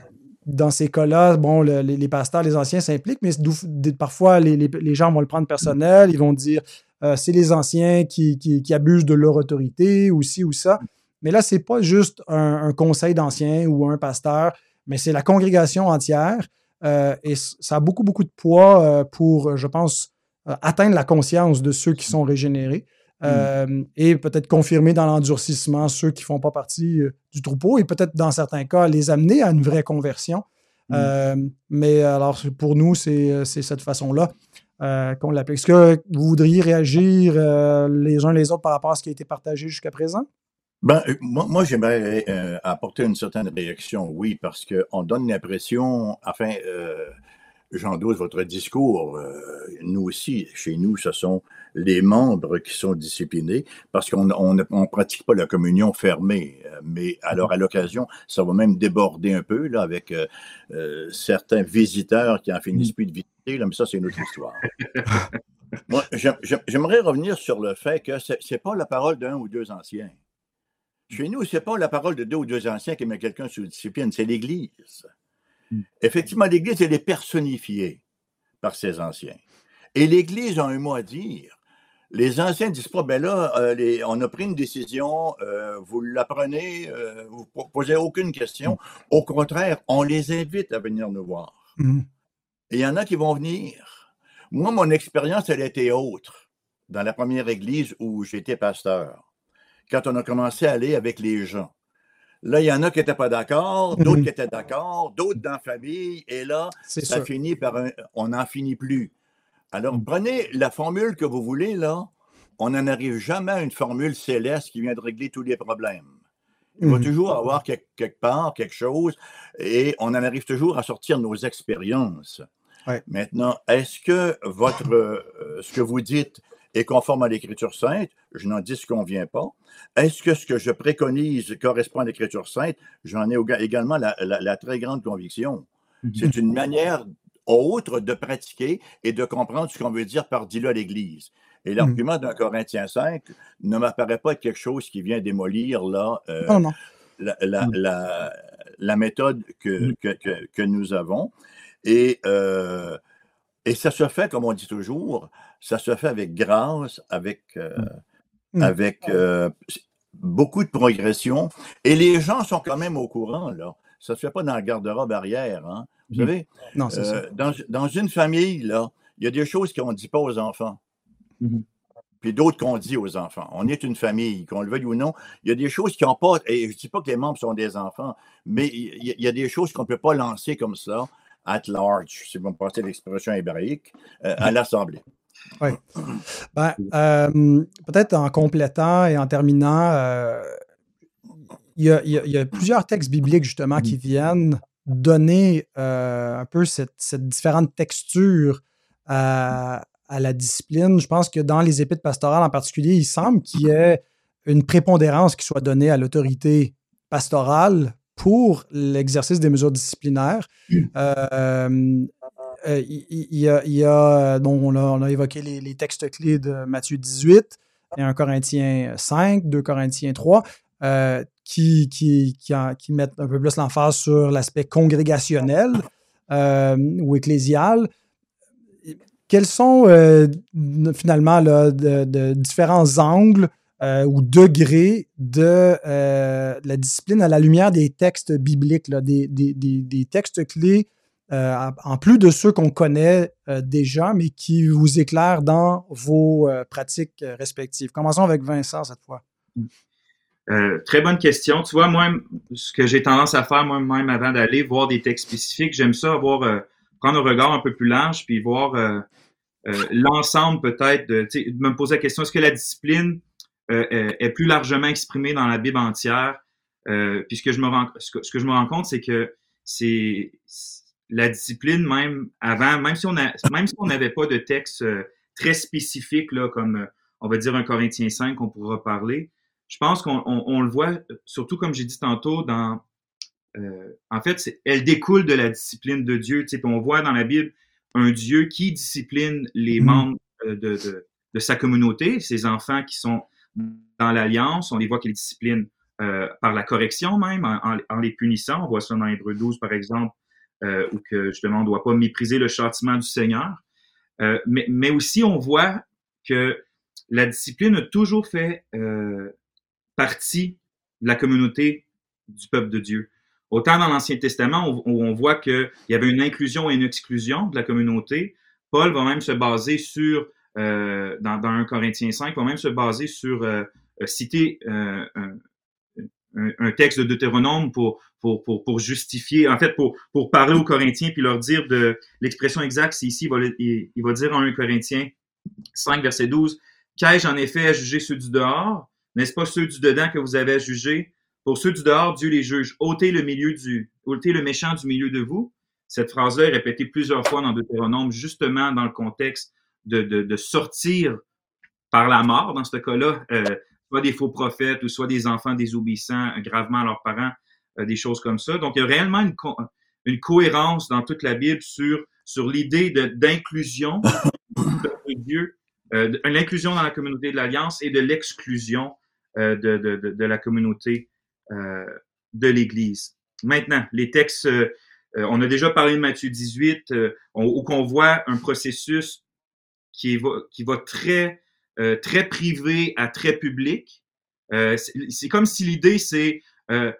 dans ces cas-là, bon, le, les, les pasteurs, les anciens s'impliquent, mais parfois, les, les, les gens vont le prendre personnel, ils vont dire euh, c'est les anciens qui, qui, qui abusent de leur autorité, ou ci ou ça. Mais là, c'est pas juste un, un conseil d'anciens ou un pasteur, mais c'est la congrégation entière. Euh, et ça a beaucoup, beaucoup de poids euh, pour, je pense, euh, atteindre la conscience de ceux qui sont régénérés euh, mm. et peut-être confirmer dans l'endurcissement ceux qui ne font pas partie euh, du troupeau et peut-être, dans certains cas, les amener à une vraie conversion. Mm. Euh, mais alors, pour nous, c'est, c'est cette façon-là euh, qu'on l'appelle. Est-ce que vous voudriez réagir euh, les uns les autres par rapport à ce qui a été partagé jusqu'à présent? Ben, moi, moi j'aimerais euh, apporter une certaine réaction, oui, parce qu'on donne l'impression, enfin, euh, j'endosse votre discours, euh, nous aussi, chez nous, ce sont les membres qui sont disciplinés, parce qu'on on ne pratique pas la communion fermée, mais alors à l'occasion, ça va même déborder un peu, là, avec euh, euh, certains visiteurs qui en finissent plus de visiter, là, mais ça, c'est une autre histoire. Moi, j'aimerais revenir sur le fait que c'est, c'est pas la parole d'un ou deux anciens. Chez nous, ce n'est pas la parole de deux ou deux anciens qui met quelqu'un sous discipline, c'est l'Église. Mm. Effectivement, l'Église, elle est personnifiée par ces anciens. Et l'Église a un mot à dire. Les anciens ne disent pas, ben là, euh, les, on a pris une décision, euh, vous l'apprenez, euh, vous ne posez aucune question. Au contraire, on les invite à venir nous voir. Mm. Et il y en a qui vont venir. Moi, mon expérience, elle a été autre dans la première Église où j'étais pasteur. Quand on a commencé à aller avec les gens. Là, il y en a qui n'étaient pas d'accord, d'autres mm-hmm. qui étaient d'accord, d'autres dans la famille, et là, c'est ça sûr. Finit par un... On n'en finit plus. Alors, mm. prenez la formule que vous voulez, là, on n'en arrive jamais à une formule céleste qui vient de régler tous les problèmes. Il mm-hmm. va toujours avoir quelque, quelque part quelque chose, et on en arrive toujours à sortir nos expériences. Ouais. Maintenant, est-ce que votre, euh, ce que vous dites est conforme à l'Écriture sainte? Je n'en disconviens pas. Est-ce que ce que je préconise correspond à l'Écriture sainte? J'en ai également la, la, la très grande conviction. Mm-hmm. C'est une manière autre de pratiquer et de comprendre ce qu'on veut dire par « dis-le à l'Église ». Et l'argument mm-hmm. d'un Corinthiens cinq ne m'apparaît pas être quelque chose qui vient démolir là, euh, oh non. La, la, mm-hmm. la, la méthode que, mm-hmm. que, que, que nous avons. Et, euh, et ça se fait, comme on dit toujours, ça se fait avec grâce, avec, euh, mmh. avec euh, beaucoup de progression. Et les gens sont quand même au courant, là. Ça ne se fait pas dans le garde-robe arrière, hein. Vous mmh. savez, non, c'est euh, ça. Dans, dans une famille, là, il y a des choses qu'on ne dit pas aux enfants. Mmh. Puis d'autres qu'on dit aux enfants. On est une famille, qu'on le veuille ou non. Il y a des choses qui n'ont pas... Et je ne dis pas que les membres sont des enfants, mais il y a des choses qu'on ne peut pas lancer comme ça, at large, si vous me passez l'expression hébraïque, euh, à l'Assemblée. Oui. Ben, euh, peut-être en complétant et en terminant, euh, il y a, y a, y a plusieurs textes bibliques justement qui viennent donner euh, un peu cette, cette différente texture à, à la discipline. Je pense que dans les épîtres pastorales en particulier, il semble qu'il y ait une prépondérance qui soit donnée à l'autorité pastorale pour l'exercice des mesures disciplinaires. Euh, euh, il, il y a, il y a bon, on, a, on a évoqué les, les textes clés de Matthieu dix-huit, et un Corinthiens cinq, deux Corinthiens trois, euh, qui, qui, qui, en, qui mettent un peu plus l'emphase sur l'aspect congrégationnel euh, ou ecclésial. Quels sont euh, finalement là, de, de différents angles euh, ou degrés de euh, la discipline à la lumière des textes bibliques, là, des, des, des, des textes clés, euh, en plus de ceux qu'on connaît euh, déjà, mais qui vous éclairent dans vos euh, pratiques respectives? Commençons avec Vincent cette fois. Euh, très bonne question. Tu vois, moi, ce que j'ai tendance à faire moi-même avant d'aller voir des textes spécifiques, j'aime ça avoir euh, prendre un regard un peu plus large, puis voir euh, euh, l'ensemble peut-être de, tu sais, de me poser la question, est-ce que la discipline euh, est plus largement exprimée dans la Bible entière? Euh, puis ce que je me rends, ce que, ce que je me rends compte, c'est que c'est la discipline même avant, même si on a, même si on n'avait pas de texte euh, très spécifique là, comme euh, on va dire un Corinthiens cinq qu'on pourra parler. Je pense qu'on on, on le voit, surtout comme j'ai dit tantôt, dans euh, en fait, c'est, elle découle de la discipline de Dieu. Tu sais, on voit dans la Bible un Dieu qui discipline les mmh. membres euh, de, de, de sa communauté, ses enfants qui sont dans l'Alliance. On les voit qu'il discipline euh, par la correction même, en, en, en les punissant. On voit ça dans Hébreux douze, par exemple, euh, où que justement on ne doit pas mépriser le châtiment du Seigneur. Euh, mais, mais aussi, on voit que la discipline a toujours fait euh, partie de la communauté du peuple de Dieu. Autant dans l'Ancien Testament, où on voit qu'il y avait une inclusion et une exclusion de la communauté, Paul va même se baser sur, euh, dans, dans un Corinthiens cinq, va même se baser sur euh, citer euh, un, un, un texte de Deutéronome pour, pour, pour, pour justifier, en fait, pour, pour parler aux Corinthiens puis leur dire de l'expression exacte, c'est ici, il va, il, il va dire en un Corinthiens cinq, verset douze, « Qu'ai-je en effet à juger ceux du dehors? N'est-ce pas ceux du dedans que vous avez à juger? Pour ceux du dehors, Dieu les juge. Ôtez le milieu du, ôtez le méchant du milieu de vous. » Cette phrase-là est répétée plusieurs fois dans Deutéronome, justement dans le contexte de, de, de sortir par la mort, dans ce cas-là, euh, soit des faux prophètes ou soit des enfants désobéissants gravement à leurs parents, euh, des choses comme ça. Donc, il y a réellement une, co- une cohérence dans toute la Bible sur, sur l'idée de, d'inclusion de Dieu, euh, de, l'inclusion dans la communauté de l'Alliance et de l'exclusion euh, de, de, de, de la communauté euh, de l'Église. Maintenant, les textes, euh, euh, on a déjà parlé de Matthieu dix-huit, euh, on, où qu'on voit un processus qui va, qui va très, euh, très privé à très public. Euh, c'est, c'est comme si l'idée, c'est euh,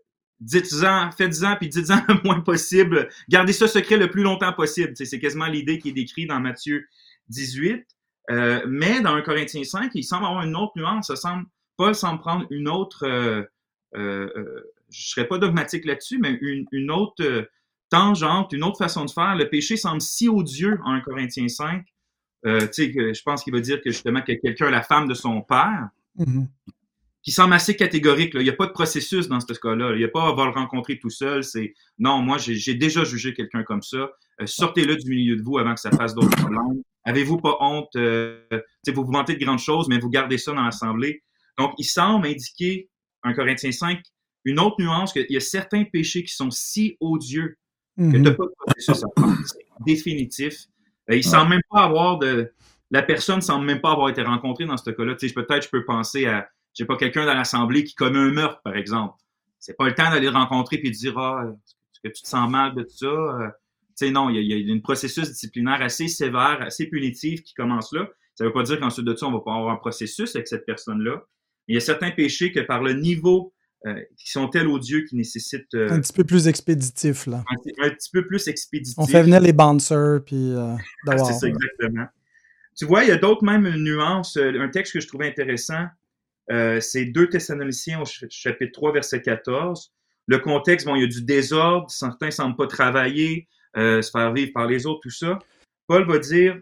dites-en, faites-en, puis dites-en le moins possible. Gardez ça secret le plus longtemps possible. C'est, c'est quasiment l'idée qui est décrite dans Matthieu dix-huit. Euh, mais dans un Corinthiens cinq, il semble avoir une autre nuance. Ça semble, Paul semble prendre une autre, euh, euh, euh, je ne serais pas dogmatique là-dessus, mais une, une autre euh, tangente, une autre façon de faire. Le péché semble si odieux en un Corinthiens cinq. Euh, tu sais, que je pense qu'il va dire que justement que quelqu'un est la femme de son père, mm-hmm. qui semble assez catégorique. Là. Il n'y a pas de processus dans ce cas-là. Il n'y a pas « on va le rencontrer tout seul ». C'est « non, moi, j'ai, j'ai déjà jugé quelqu'un comme ça. Euh, sortez-le du milieu de vous avant que ça fasse d'autres problèmes. Avez-vous pas honte? Euh, vous vous vantez de grandes choses, mais vous gardez ça dans l'Assemblée. » Donc, il semble indiquer, en Corinthiens cinq, une autre nuance, qu'il y a certains péchés qui sont si odieux mm-hmm. que tu n'as pas de processus à faire. C'est définitif. Euh, il ne semble même pas avoir de... La personne ne semble même pas avoir été rencontrée dans ce cas-là. Tu sais, peut-être je peux penser à, je sais pas, quelqu'un dans l'Assemblée qui commet un meurtre, par exemple. C'est pas le temps d'aller le rencontrer et de dire « Ah, est-ce que tu te sens mal de tout ça? Euh, » Tu sais, non, il y, a, il y a un processus disciplinaire assez sévère, assez punitif qui commence là. Ça ne veut pas dire qu'ensuite de ça, on va pas avoir un processus avec cette personne-là. Il y a certains péchés que par le niveau euh, qui sont tels odieux qui nécessitent... Euh, un petit peu plus expéditif, là. Un, un petit peu plus expéditif. On fait venir les bouncers, puis... Euh, ah, c'est ça, exactement. Tu vois, il y a d'autres même nuances. Un texte que je trouvais intéressant, euh, c'est deux Thessaloniciens au chapitre trois, verset quatorze. Le contexte, bon, il y a du désordre, certains ne semblent pas travailler, euh, se faire vivre par les autres, tout ça. Paul va dire,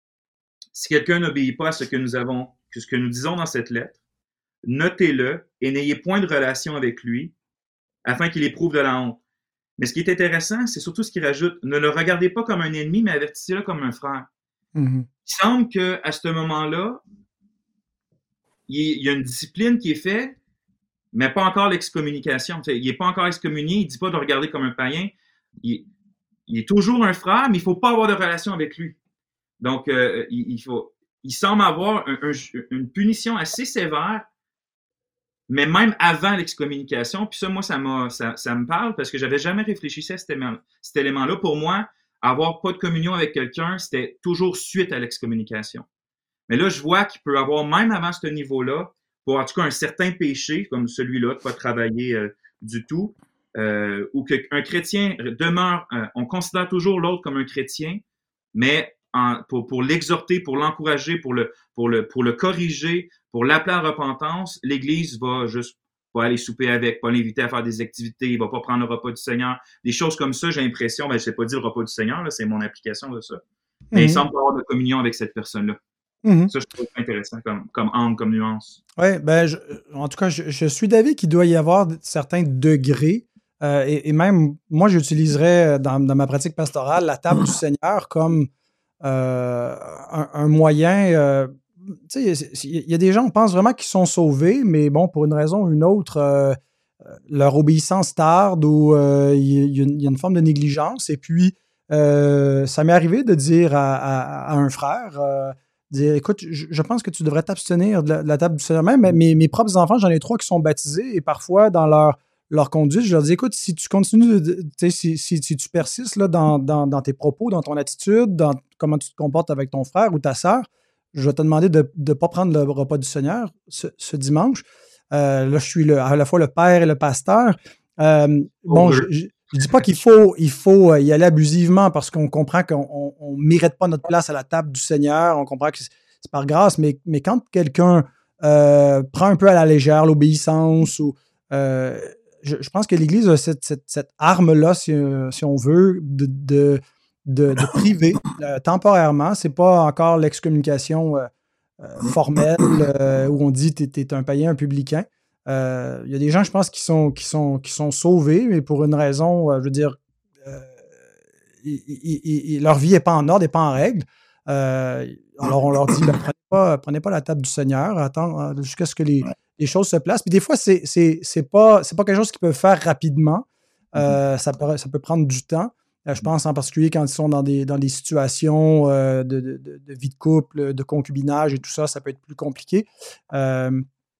si quelqu'un n'obéit pas à ce que nous avons, ce que nous disons dans cette lettre, notez-le et n'ayez point de relation avec lui, afin qu'il éprouve de la honte. Mais ce qui est intéressant, c'est surtout ce qu'il rajoute, ne le regardez pas comme un ennemi, mais avertissez-le comme un frère. Mm-hmm. Il semble qu'à ce moment-là, il y a une discipline qui est faite, mais pas encore l'excommunication. Il n'est pas encore excommunié, il ne dit pas de regarder comme un païen. Il, il est toujours un frère, mais il faut pas avoir de relation avec lui. Donc, euh, il, il faut, il semble avoir un, un, une punition assez sévère, mais même avant l'excommunication. Puis ça, moi, ça m'a, ça, ça me parle parce que j'avais jamais réfléchi à cet élément, cet élément-là. Pour moi, avoir pas de communion avec quelqu'un, c'était toujours suite à l'excommunication. Mais là, je vois qu'il peut avoir, même avant ce niveau-là, pour en tout cas un certain péché, comme celui-là, de pas travailler euh, du tout, euh, ou qu'un chrétien demeure, euh, on considère toujours l'autre comme un chrétien, mais en, pour, pour l'exhorter, pour l'encourager, pour le, pour, le, pour le corriger, pour l'appeler à repentance, l'Église va juste pas aller souper avec, pas l'inviter à faire des activités, il va pas prendre le repas du Seigneur. Des choses comme ça, j'ai l'impression, ben, je sais pas dit le repas du Seigneur, là, c'est mon application de ça. Mais mm-hmm. il semble avoir de communion avec cette personne-là. Mm-hmm. Ça, je trouve intéressant comme, comme angle, comme nuance. Oui, ben, je, en tout cas, je, je suis d'avis qu'il doit y avoir certains degrés. Euh, et, et même, moi, j'utiliserais dans, dans ma pratique pastorale la table du Seigneur comme euh, un, un moyen. Euh, tu sais, il y a des gens, on pense vraiment qu'ils sont sauvés, mais bon, pour une raison ou une autre, euh, leur obéissance tarde ou euh, il y, y a une forme de négligence. Et puis, euh, ça m'est arrivé de dire à, à, à un frère. Euh, dire, écoute, je, je pense que tu devrais t'abstenir de la, de la table du Seigneur. Même mes, mes propres enfants, j'en ai trois qui sont baptisés et parfois, dans leur, leur conduite, je leur dis, écoute, si tu continues, de, si, si, si tu persistes là, dans, dans, dans tes propos, dans ton attitude, dans comment tu te comportes avec ton frère ou ta sœur, je vais te demander de ne pas prendre le repas du Seigneur ce, ce dimanche. Euh, là, je suis le, à la fois le père et le pasteur. Euh, bon, je ne dis pas qu'il faut, il faut y aller abusivement parce qu'on comprend qu'on ne mérite pas notre place à la table du Seigneur. On comprend que c'est par grâce, mais, mais quand quelqu'un euh, prend un peu à la légère l'obéissance, ou euh, je, je pense que l'Église a cette, cette, cette arme-là, si, si on veut, de, de, de, de priver euh, temporairement. Ce n'est pas encore l'excommunication euh, euh, formelle euh, où on dit que tu es un païen, un publicain. Il euh, y a des gens, je pense, qui sont, qui sont, qui sont sauvés, mais pour une raison, euh, je veux dire, euh, il, il, il, leur vie n'est pas en ordre, n'est pas en règle. Euh, alors, on leur dit, ben, prenez pas, prenez pas la table du Seigneur, attends jusqu'à ce que les, les choses se placent. Puis des fois, c'est, c'est, c'est pas, c'est pas quelque chose qu'ils peuvent faire rapidement. Euh, ça, peut, ça peut prendre du temps. Euh, je pense en particulier quand ils sont dans des, dans des situations euh, de, de, de, de vie de couple, de concubinage et tout ça, ça peut être plus compliqué. Euh,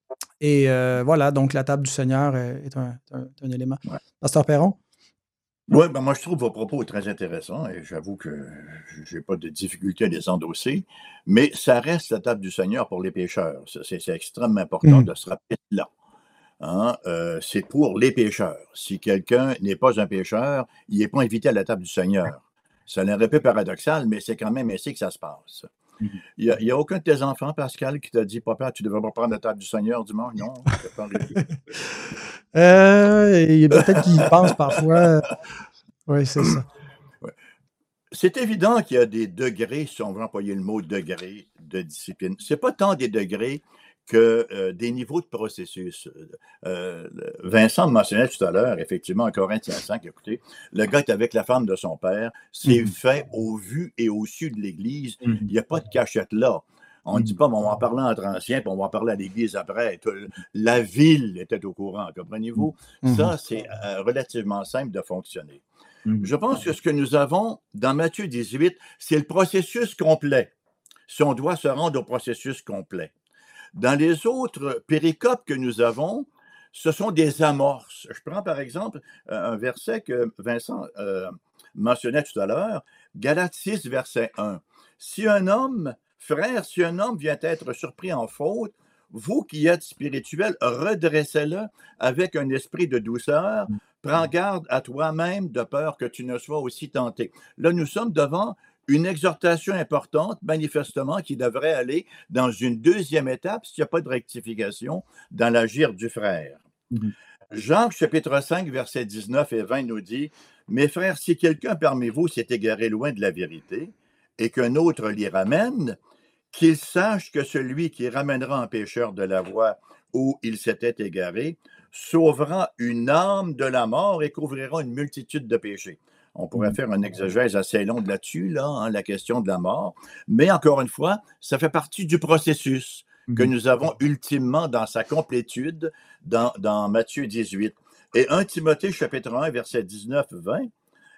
Et euh, voilà, donc la table du Seigneur est un, un, un élément. Ouais. Pasteur Perron? Oui, ben moi je trouve vos propos très intéressants et j'avoue que je n'ai pas de difficulté à les endosser, mais ça reste la table du Seigneur pour les pécheurs. C'est, c'est extrêmement important mmh. de se rappeler là. Hein? Euh, c'est pour les pécheurs. Si quelqu'un n'est pas un pécheur, il n'est pas invité à la table du Seigneur. Ça a l'air un peu paradoxal, mais c'est quand même ainsi que ça se passe. Il n'y a, a aucun de tes enfants, Pascal, qui t'a dit, papa, tu ne devrais pas prendre la table du Seigneur dimanche? Non, c'est pas euh, il y a peut-être qui y pensent parfois. Oui, c'est ça. Ouais. C'est évident qu'il y a des degrés, si on veut employer le mot degré, de discipline. Ce n'est pas tant des degrés que euh, des niveaux de processus. Euh, Vincent mentionnait tout à l'heure, effectivement, en Corinthiens cinq, écoutez, le gars est avec la femme de son père, c'est mm-hmm. fait au vu et au su de l'Église, il mm-hmm. n'y a pas de cachette là. On ne mm-hmm. dit pas, bon, on va en parler entre anciens, puis on va en parler à l'Église après. La ville était au courant, comprenez-vous? Mm-hmm. Ça, c'est euh, relativement simple de fonctionner. Mm-hmm. Je pense que ce que nous avons dans Matthieu dix-huit, c'est le processus complet, si on doit se rendre au processus complet. Dans les autres péricopes que nous avons, ce sont des amorces. Je prends par exemple un verset que Vincent euh, mentionnait tout à l'heure, Galates six, verset un. Si un homme, frère, si un homme vient être surpris en faute, vous qui êtes spirituels, redressez-le avec un esprit de douceur. Prends garde à toi-même de peur que tu ne sois aussi tenté. Là, nous sommes devant une exhortation importante, manifestement, qui devrait aller dans une deuxième étape, s'il n'y a pas de rectification, dans l'agir du frère. Mm-hmm. Jean, chapitre cinq, versets dix-neuf et vingt, nous dit « Mes frères, si quelqu'un parmi vous s'est égaré loin de la vérité, et qu'un autre l'y ramène, qu'il sache que celui qui ramènera un pécheur de la voie où il s'était égaré, sauvera une âme de la mort et couvrira une multitude de péchés. » On pourrait faire un exégèse assez long là-dessus, là, hein, la question de la mort. Mais encore une fois, ça fait partie du processus que nous avons ultimement dans sa complétude dans, dans Matthieu dix-huit. Et premier Timothée, chapitre un, versets dix-neuf vingt,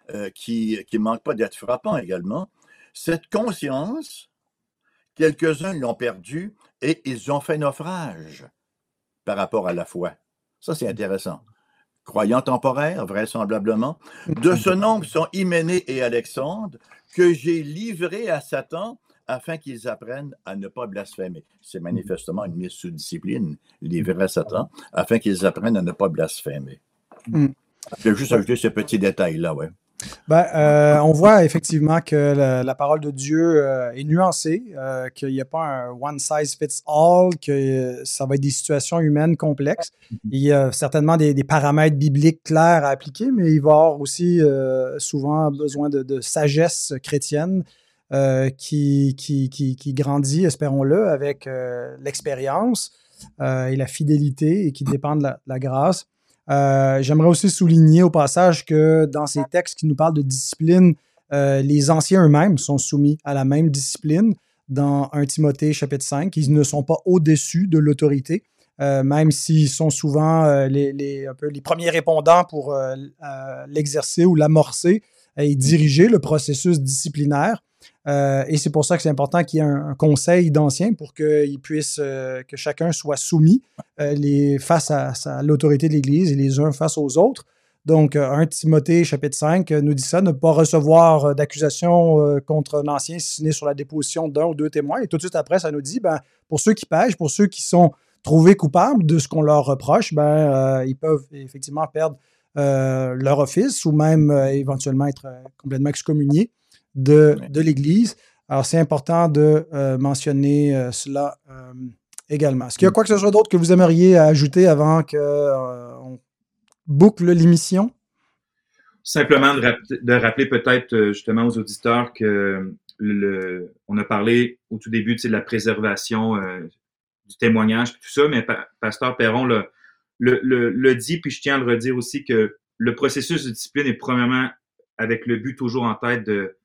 euh, qui ne manque pas d'être frappant également. Cette conscience, quelques-uns l'ont perdue et ils ont fait naufrage par rapport à la foi. Ça, c'est intéressant. Croyants temporaires, vraisemblablement. De ce nombre sont Hyménée et Alexandre, que j'ai livrés à Satan afin qu'ils apprennent à ne pas blasphémer. C'est manifestement une mise sous discipline, livrés à Satan, afin qu'ils apprennent à ne pas blasphémer. Mm. Je vais juste ajouter ce petit détail-là, oui. Ben, euh, on voit effectivement que la, la parole de Dieu euh, est nuancée, euh, qu'il n'y a pas un one size fits all, que euh, ça va être des situations humaines complexes. Il y a certainement des, des paramètres bibliques clairs à appliquer, mais il va y avoir aussi euh, souvent besoin de, de sagesse chrétienne euh, qui, qui, qui, qui grandit, espérons-le, avec euh, l'expérience euh, et la fidélité et qui dépend de la, de la grâce. Euh, j'aimerais aussi souligner au passage que dans ces textes qui nous parlent de discipline, euh, les anciens eux-mêmes sont soumis à la même discipline. Dans un Timothée chapitre cinq, ils ne sont pas au-dessus de l'autorité, euh, même s'ils sont souvent euh, les, les, un peu les premiers répondants pour euh, euh, l'exercer ou l'amorcer et diriger le processus disciplinaire. Euh, et c'est pour ça que c'est important qu'il y ait un, un conseil d'anciens pour qu'ils puissent, euh, que chacun soit soumis euh, les, face à, à l'autorité de l'Église et les uns face aux autres. Donc, euh, un Timothée chapitre cinq nous dit ça, ne pas recevoir d'accusation euh, contre un ancien si ce n'est sur la déposition d'un ou deux témoins. Et tout de suite après, ça nous dit, ben, pour ceux qui pêchent, pour ceux qui sont trouvés coupables de ce qu'on leur reproche, ben, euh, ils peuvent effectivement perdre euh, leur office ou même euh, éventuellement être euh, complètement excommuniés de, de l'Église. Alors, c'est important de euh, mentionner euh, cela euh, également. Est-ce qu'il y a quoi que ce soit d'autre que vous aimeriez ajouter avant qu'on euh, boucle l'émission? Simplement de, rap- de rappeler peut-être justement aux auditeurs que le, on a parlé au tout début de la préservation euh, du témoignage et tout ça, mais pa- Pasteur Perron le, le, le, le dit, puis je tiens à le redire aussi que le processus de discipline est premièrement avec le but toujours en tête de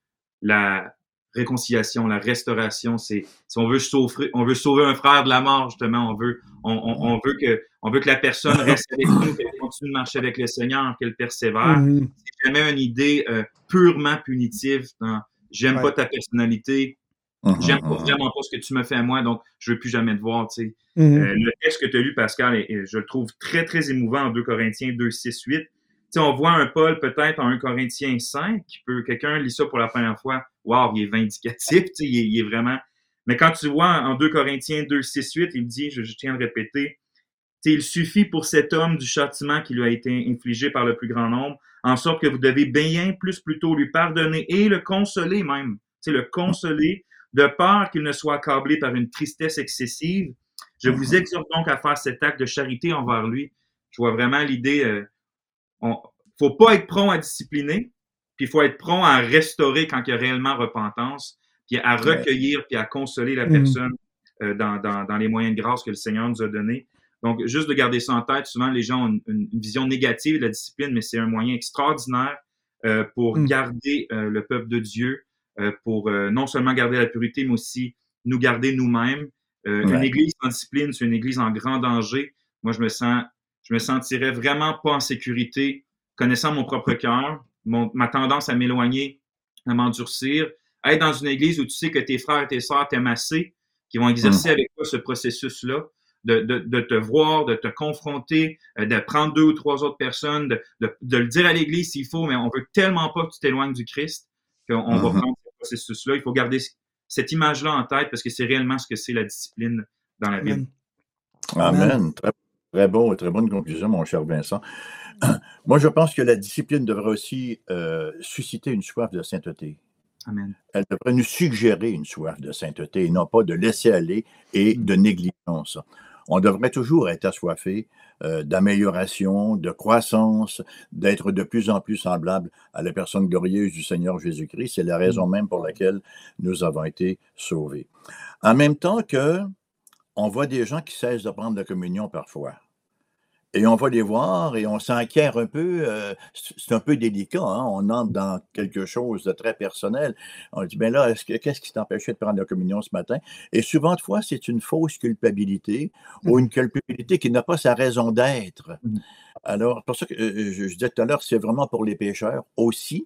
la réconciliation, la restauration. C'est si on veut sauver, on veut sauver un frère de la mort, justement, on veut, on, on, on veut que, on veut que la personne reste avec nous, qu'elle continue de marcher avec le Seigneur, qu'elle persévère. Mm-hmm. C'est jamais une idée euh, purement punitive. Dans, j'aime ouais. pas ta personnalité, mm-hmm. j'aime pas vraiment pas ce que tu me fais à moi, donc je veux plus jamais te voir. Tu sais, mm-hmm. euh, le texte que tu as lu, Pascal, et, et je le trouve très très émouvant en deux Corinthiens deux six huit. Tu sais, on voit un Paul peut-être en un Corinthiens cinq, qui peut, quelqu'un lit ça pour la première fois, waouh, il est vindicatif, tu sais, il est, il est vraiment... Mais quand tu vois en deux Corinthiens deux six huit, il dit, je, je tiens à le répéter, tu sais, il suffit pour cet homme du châtiment qui lui a été infligé par le plus grand nombre, en sorte que vous devez bien plus plutôt lui pardonner et le consoler même, tu sais, le consoler, de peur qu'il ne soit accablé par une tristesse excessive. Je vous exhorte donc à faire cet acte de charité envers lui. Je vois vraiment l'idée... Euh, On, faut pas être prompt à discipliner, puis il faut être prompt à restaurer quand il y a réellement repentance, puis à recueillir, puis à consoler la personne euh, dans, dans, dans les moyens de grâce que le Seigneur nous a donnés. Donc, juste de garder ça en tête, souvent les gens ont une, une vision négative de la discipline, mais c'est un moyen extraordinaire euh, pour mm. garder euh, le peuple de Dieu, euh, pour euh, non seulement garder la pureté, mais aussi nous garder nous-mêmes. Euh, ouais. Une église sans discipline, c'est une église en grand danger. Moi, je me sens... Je me sentirais vraiment pas en sécurité, connaissant mon propre cœur, mon, ma tendance à m'éloigner, à m'endurcir, être dans une église où tu sais que tes frères et tes sœurs t'aiment assez, qui vont exercer mmh. avec toi ce processus-là, de, de, de te voir, de te confronter, de prendre deux ou trois autres personnes, de, de, de le dire à l'église s'il faut, mais on veut tellement pas que tu t'éloignes du Christ qu'on mmh. va prendre ce processus-là. Il faut garder cette image-là en tête parce que c'est réellement ce que c'est la discipline dans la Bible. Amen. Amen. Très Très bon, très bonne conclusion, mon cher Vincent. Moi, je pense que la discipline devrait aussi euh, susciter une soif de sainteté. Amen. Elle devrait nous suggérer une soif de sainteté et non pas de laisser aller et de négligence. On devrait toujours être assoiffé euh, d'amélioration, de croissance, d'être de plus en plus semblable à la personne glorieuse du Seigneur Jésus-Christ. C'est la raison même pour laquelle nous avons été sauvés. En même temps que on voit des gens qui cessent de prendre la communion parfois. Et on va les voir et on s'enquiert un peu. Euh, c'est un peu délicat, hein? On entre dans quelque chose de très personnel. On dit, bien là, est-ce que, qu'est-ce qui t'empêchait de prendre la communion ce matin? Et souvent de fois, c'est une fausse culpabilité mmh. ou une culpabilité qui n'a pas sa raison d'être. Mmh. Alors, pour ça que euh, je, je disais tout à l'heure, c'est vraiment pour les pécheurs aussi.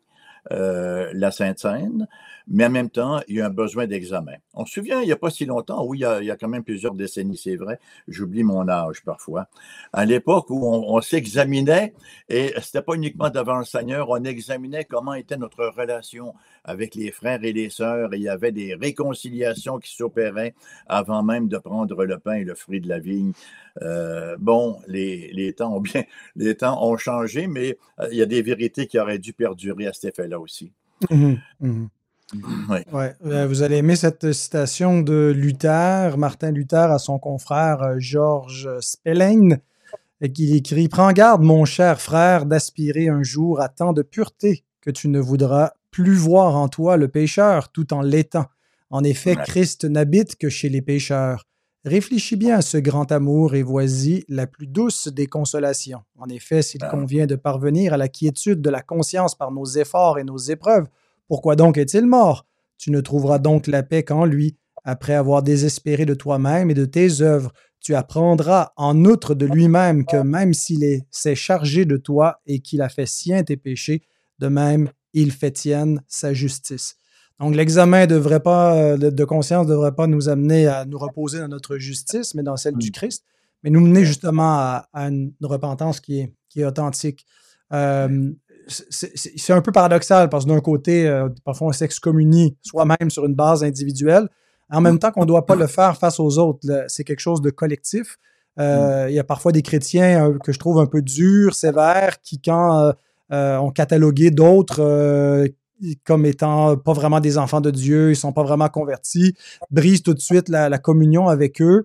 euh, la Sainte Seine, mais en même temps, il y a un besoin d'examen. On se souvient, il n'y a pas si longtemps, oui, il y a, il y a quand même plusieurs décennies, c'est vrai, j'oublie mon âge parfois, à l'époque où on, on s'examinait, et c'était pas uniquement devant le Seigneur, on examinait comment était notre relation avec les frères et les sœurs, et il y avait des réconciliations qui s'opéraient avant même de prendre le pain et le fruit de la vigne. Euh, bon, les, les temps ont bien, les temps ont changé, mais euh, il y a des vérités qui auraient dû perdurer à cet effet-là aussi. Mmh, mmh. Oui. Ouais. Euh, vous allez aimer cette citation de Luther, Martin Luther, à son confrère euh, Georges Spelling, et qui écrit « Prends garde, mon cher frère, d'aspirer un jour à tant de pureté que tu ne voudras plus voir en toi le pécheur tout en l'étant. En effet, ouais. Christ n'habite que chez les pécheurs. Réfléchis bien à ce grand amour et voici la plus douce des consolations. En effet, s'il ah. convient de parvenir à la quiétude de la conscience par nos efforts et nos épreuves, pourquoi donc est-il mort? Tu ne trouveras donc la paix qu'en lui. Après avoir désespéré de toi-même et de tes œuvres, tu apprendras en outre de lui-même que même s'il est, s'est chargé de toi et qu'il a fait sien tes péchés, de même, il fait tienne sa justice. » Donc, l'examen devrait pas, de, de conscience ne devrait pas nous amener à nous reposer dans notre justice, mais dans celle du Christ, mais nous mener justement à, à une repentance qui est, qui est authentique. Euh, c'est, c'est, c'est un peu paradoxal parce que d'un côté, euh, parfois on s'excommunie soi-même sur une base individuelle, en même temps qu'on ne doit pas le faire face aux autres. Là, c'est quelque chose de collectif. Euh, il y a parfois des chrétiens euh, que je trouve un peu durs, sévères, qui quand euh, euh, ont catalogué d'autres euh, comme étant pas vraiment des enfants de Dieu, ils sont pas vraiment convertis, brisent tout de suite la, la communion avec eux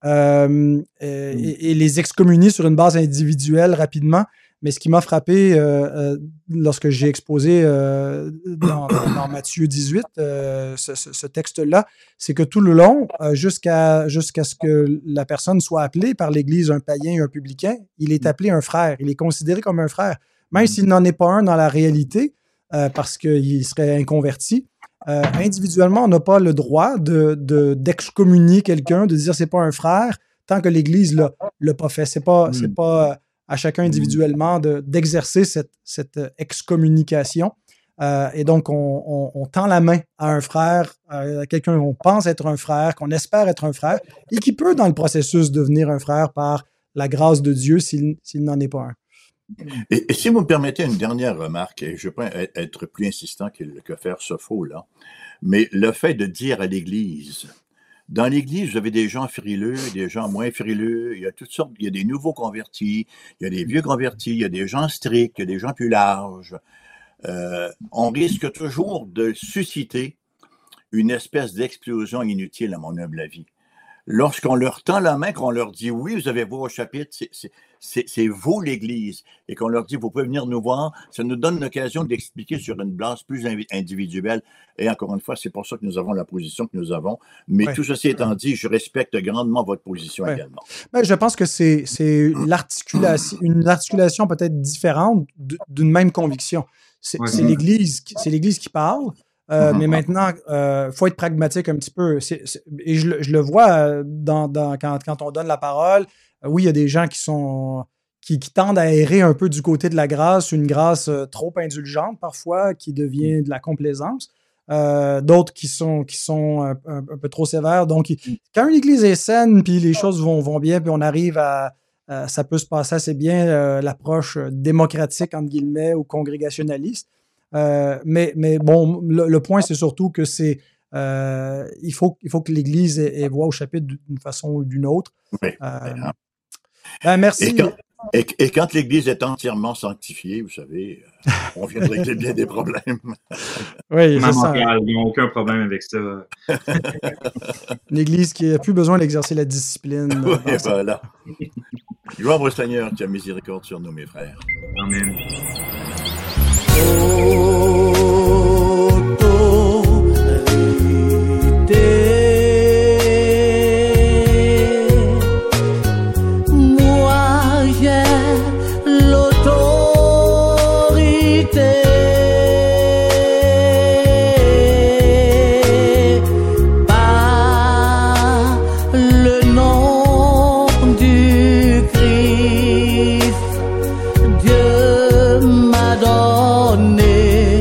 euh, et, et les excommunient sur une base individuelle rapidement. Mais ce qui m'a frappé euh, euh, lorsque j'ai exposé euh, dans, dans Matthieu dix-huit, euh, ce, ce, ce texte-là, c'est que tout le long, euh, jusqu'à, jusqu'à ce que la personne soit appelée par l'Église un païen et un publicain, il est appelé un frère, il est considéré comme un frère. Même s'il n'en est pas un dans la réalité, euh, parce qu'il serait inconverti, euh, individuellement, on n'a pas le droit de, de, d'excommunier quelqu'un, de dire c'est pas un frère, tant que l'Église l'a, l'a pas fait. C'est pas, mm. c'est pas à chacun individuellement de, d'exercer cette, cette excommunication. Euh, et donc, on, on, on tend la main à un frère, à quelqu'un qu'on pense être un frère, qu'on espère être un frère, et qui peut, dans le processus, devenir un frère par la grâce de Dieu s'il, s'il n'en est pas un. Et, et si vous me permettez une dernière remarque, et je ne veux pas être plus insistant que, que faire ce faux-là, mais le fait de dire à l'Église, dans l'Église, vous avez des gens frileux, des gens moins frileux, il y a toutes sortes, il y a des nouveaux convertis, il y a des vieux convertis, il y a des gens stricts, il y a des gens plus larges. Euh, on risque toujours de susciter une espèce d'explosion inutile, à mon humble avis. Lorsqu'on leur tend la main, qu'on leur dit « oui, vous avez vos chapitres, c'est, c'est, c'est, c'est vous l'Église », et qu'on leur dit « vous pouvez venir nous voir », ça nous donne l'occasion d'expliquer sur une base plus individuelle. Et encore une fois, c'est pour ça que nous avons la position que nous avons. Mais ouais. Tout ceci étant dit, je respecte grandement votre position ouais. également. Ben, je pense que c'est, c'est l'articulation, une articulation peut-être différente d'une même conviction. C'est, ouais. c'est, l'Église, c'est l'Église qui parle. Euh, mm-hmm. Mais maintenant, il euh, faut être pragmatique un petit peu. C'est, c'est, et je, je le vois dans, dans, quand, quand on donne la parole. Euh, oui, il y a des gens qui sont qui, qui tendent à errer un peu du côté de la grâce, une grâce euh, trop indulgente parfois, qui devient de la complaisance. Euh, d'autres qui sont, qui sont un, un, un peu trop sévères. Donc, il, quand une église est saine, puis les choses vont, vont bien, puis on arrive à... Euh, ça peut se passer assez bien, euh, l'approche démocratique, entre guillemets, ou congrégationaliste. Euh, mais, mais bon, le, le point, c'est surtout que c'est euh, il, faut, il faut que l'Église ait, ait voix au chapitre d'une façon ou d'une autre. Oui. Euh, ben, merci. Et quand, et, et quand l'Église est entièrement sanctifiée, vous savez, on vient de régler bien des problèmes. Oui, c'est ça. Ils n'ont aucun problème avec ça. L'Église qui n'a plus besoin d'exercer la discipline. Oui, voilà. Gloire au Seigneur qui a miséricorde sur nous, mes frères. Amen. Moi j'ai l'autorité par le nom du Christ. Dieu m'a donné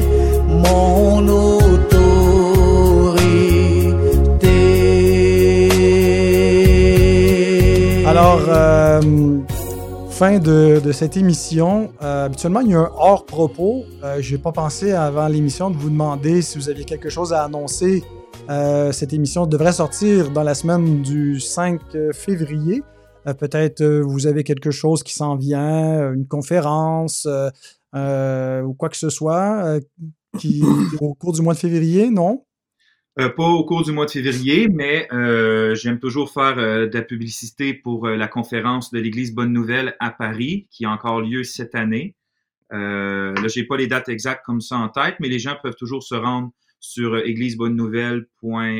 fin de, de cette émission. Euh, habituellement, il y a un hors-propos. Euh, je n'ai pas pensé avant l'émission de vous demander si vous aviez quelque chose à annoncer. Euh, cette émission devrait sortir dans la semaine du cinq février. Euh, peut-être euh, vous avez quelque chose qui s'en vient, une conférence euh, euh, ou quoi que ce soit euh, qui, au cours du mois de février, non? Euh, pas au cours du mois de février, mais euh, j'aime toujours faire euh, de la publicité pour euh, la conférence de l'Église Bonne Nouvelle à Paris, qui a encore lieu cette année. Euh, là, j'ai pas les dates exactes comme ça en tête, mais les gens peuvent toujours se rendre sur euh, église bonne nouvelle point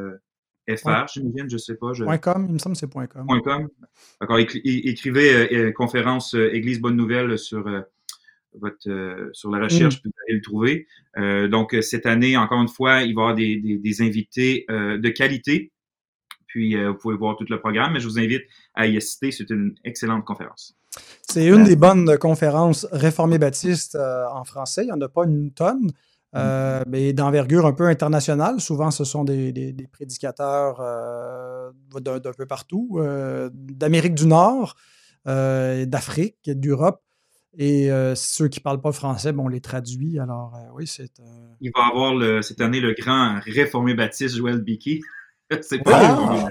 f r, ouais. J'imagine, je sais pas. Je... .com, il me semble que c'est .com. .com. D'accord, écri- écrivez euh, conférence euh, Église Bonne Nouvelle sur... Euh, Votre, euh, sur la recherche, mmh. vous allez le trouver. Euh, donc, cette année, encore une fois, il va y avoir des, des, des invités euh, de qualité. Puis, euh, vous pouvez voir tout le programme, mais je vous invite à y assister. C'est une excellente conférence. C'est une des bonnes conférences réformées baptistes euh, en français. Il n'y en a pas une tonne, euh, mmh. mais d'envergure un peu internationale. Souvent, ce sont des, des, des prédicateurs euh, d'un, d'un peu partout, euh, d'Amérique du Nord, euh, d'Afrique, d'Europe. Et euh, ceux qui ne parlent pas français, bon, on les traduit. Alors, euh, oui, c'est... Euh... Il va y avoir le, cette année le grand réformé baptiste Joel Beakey. C'est pas... Ah!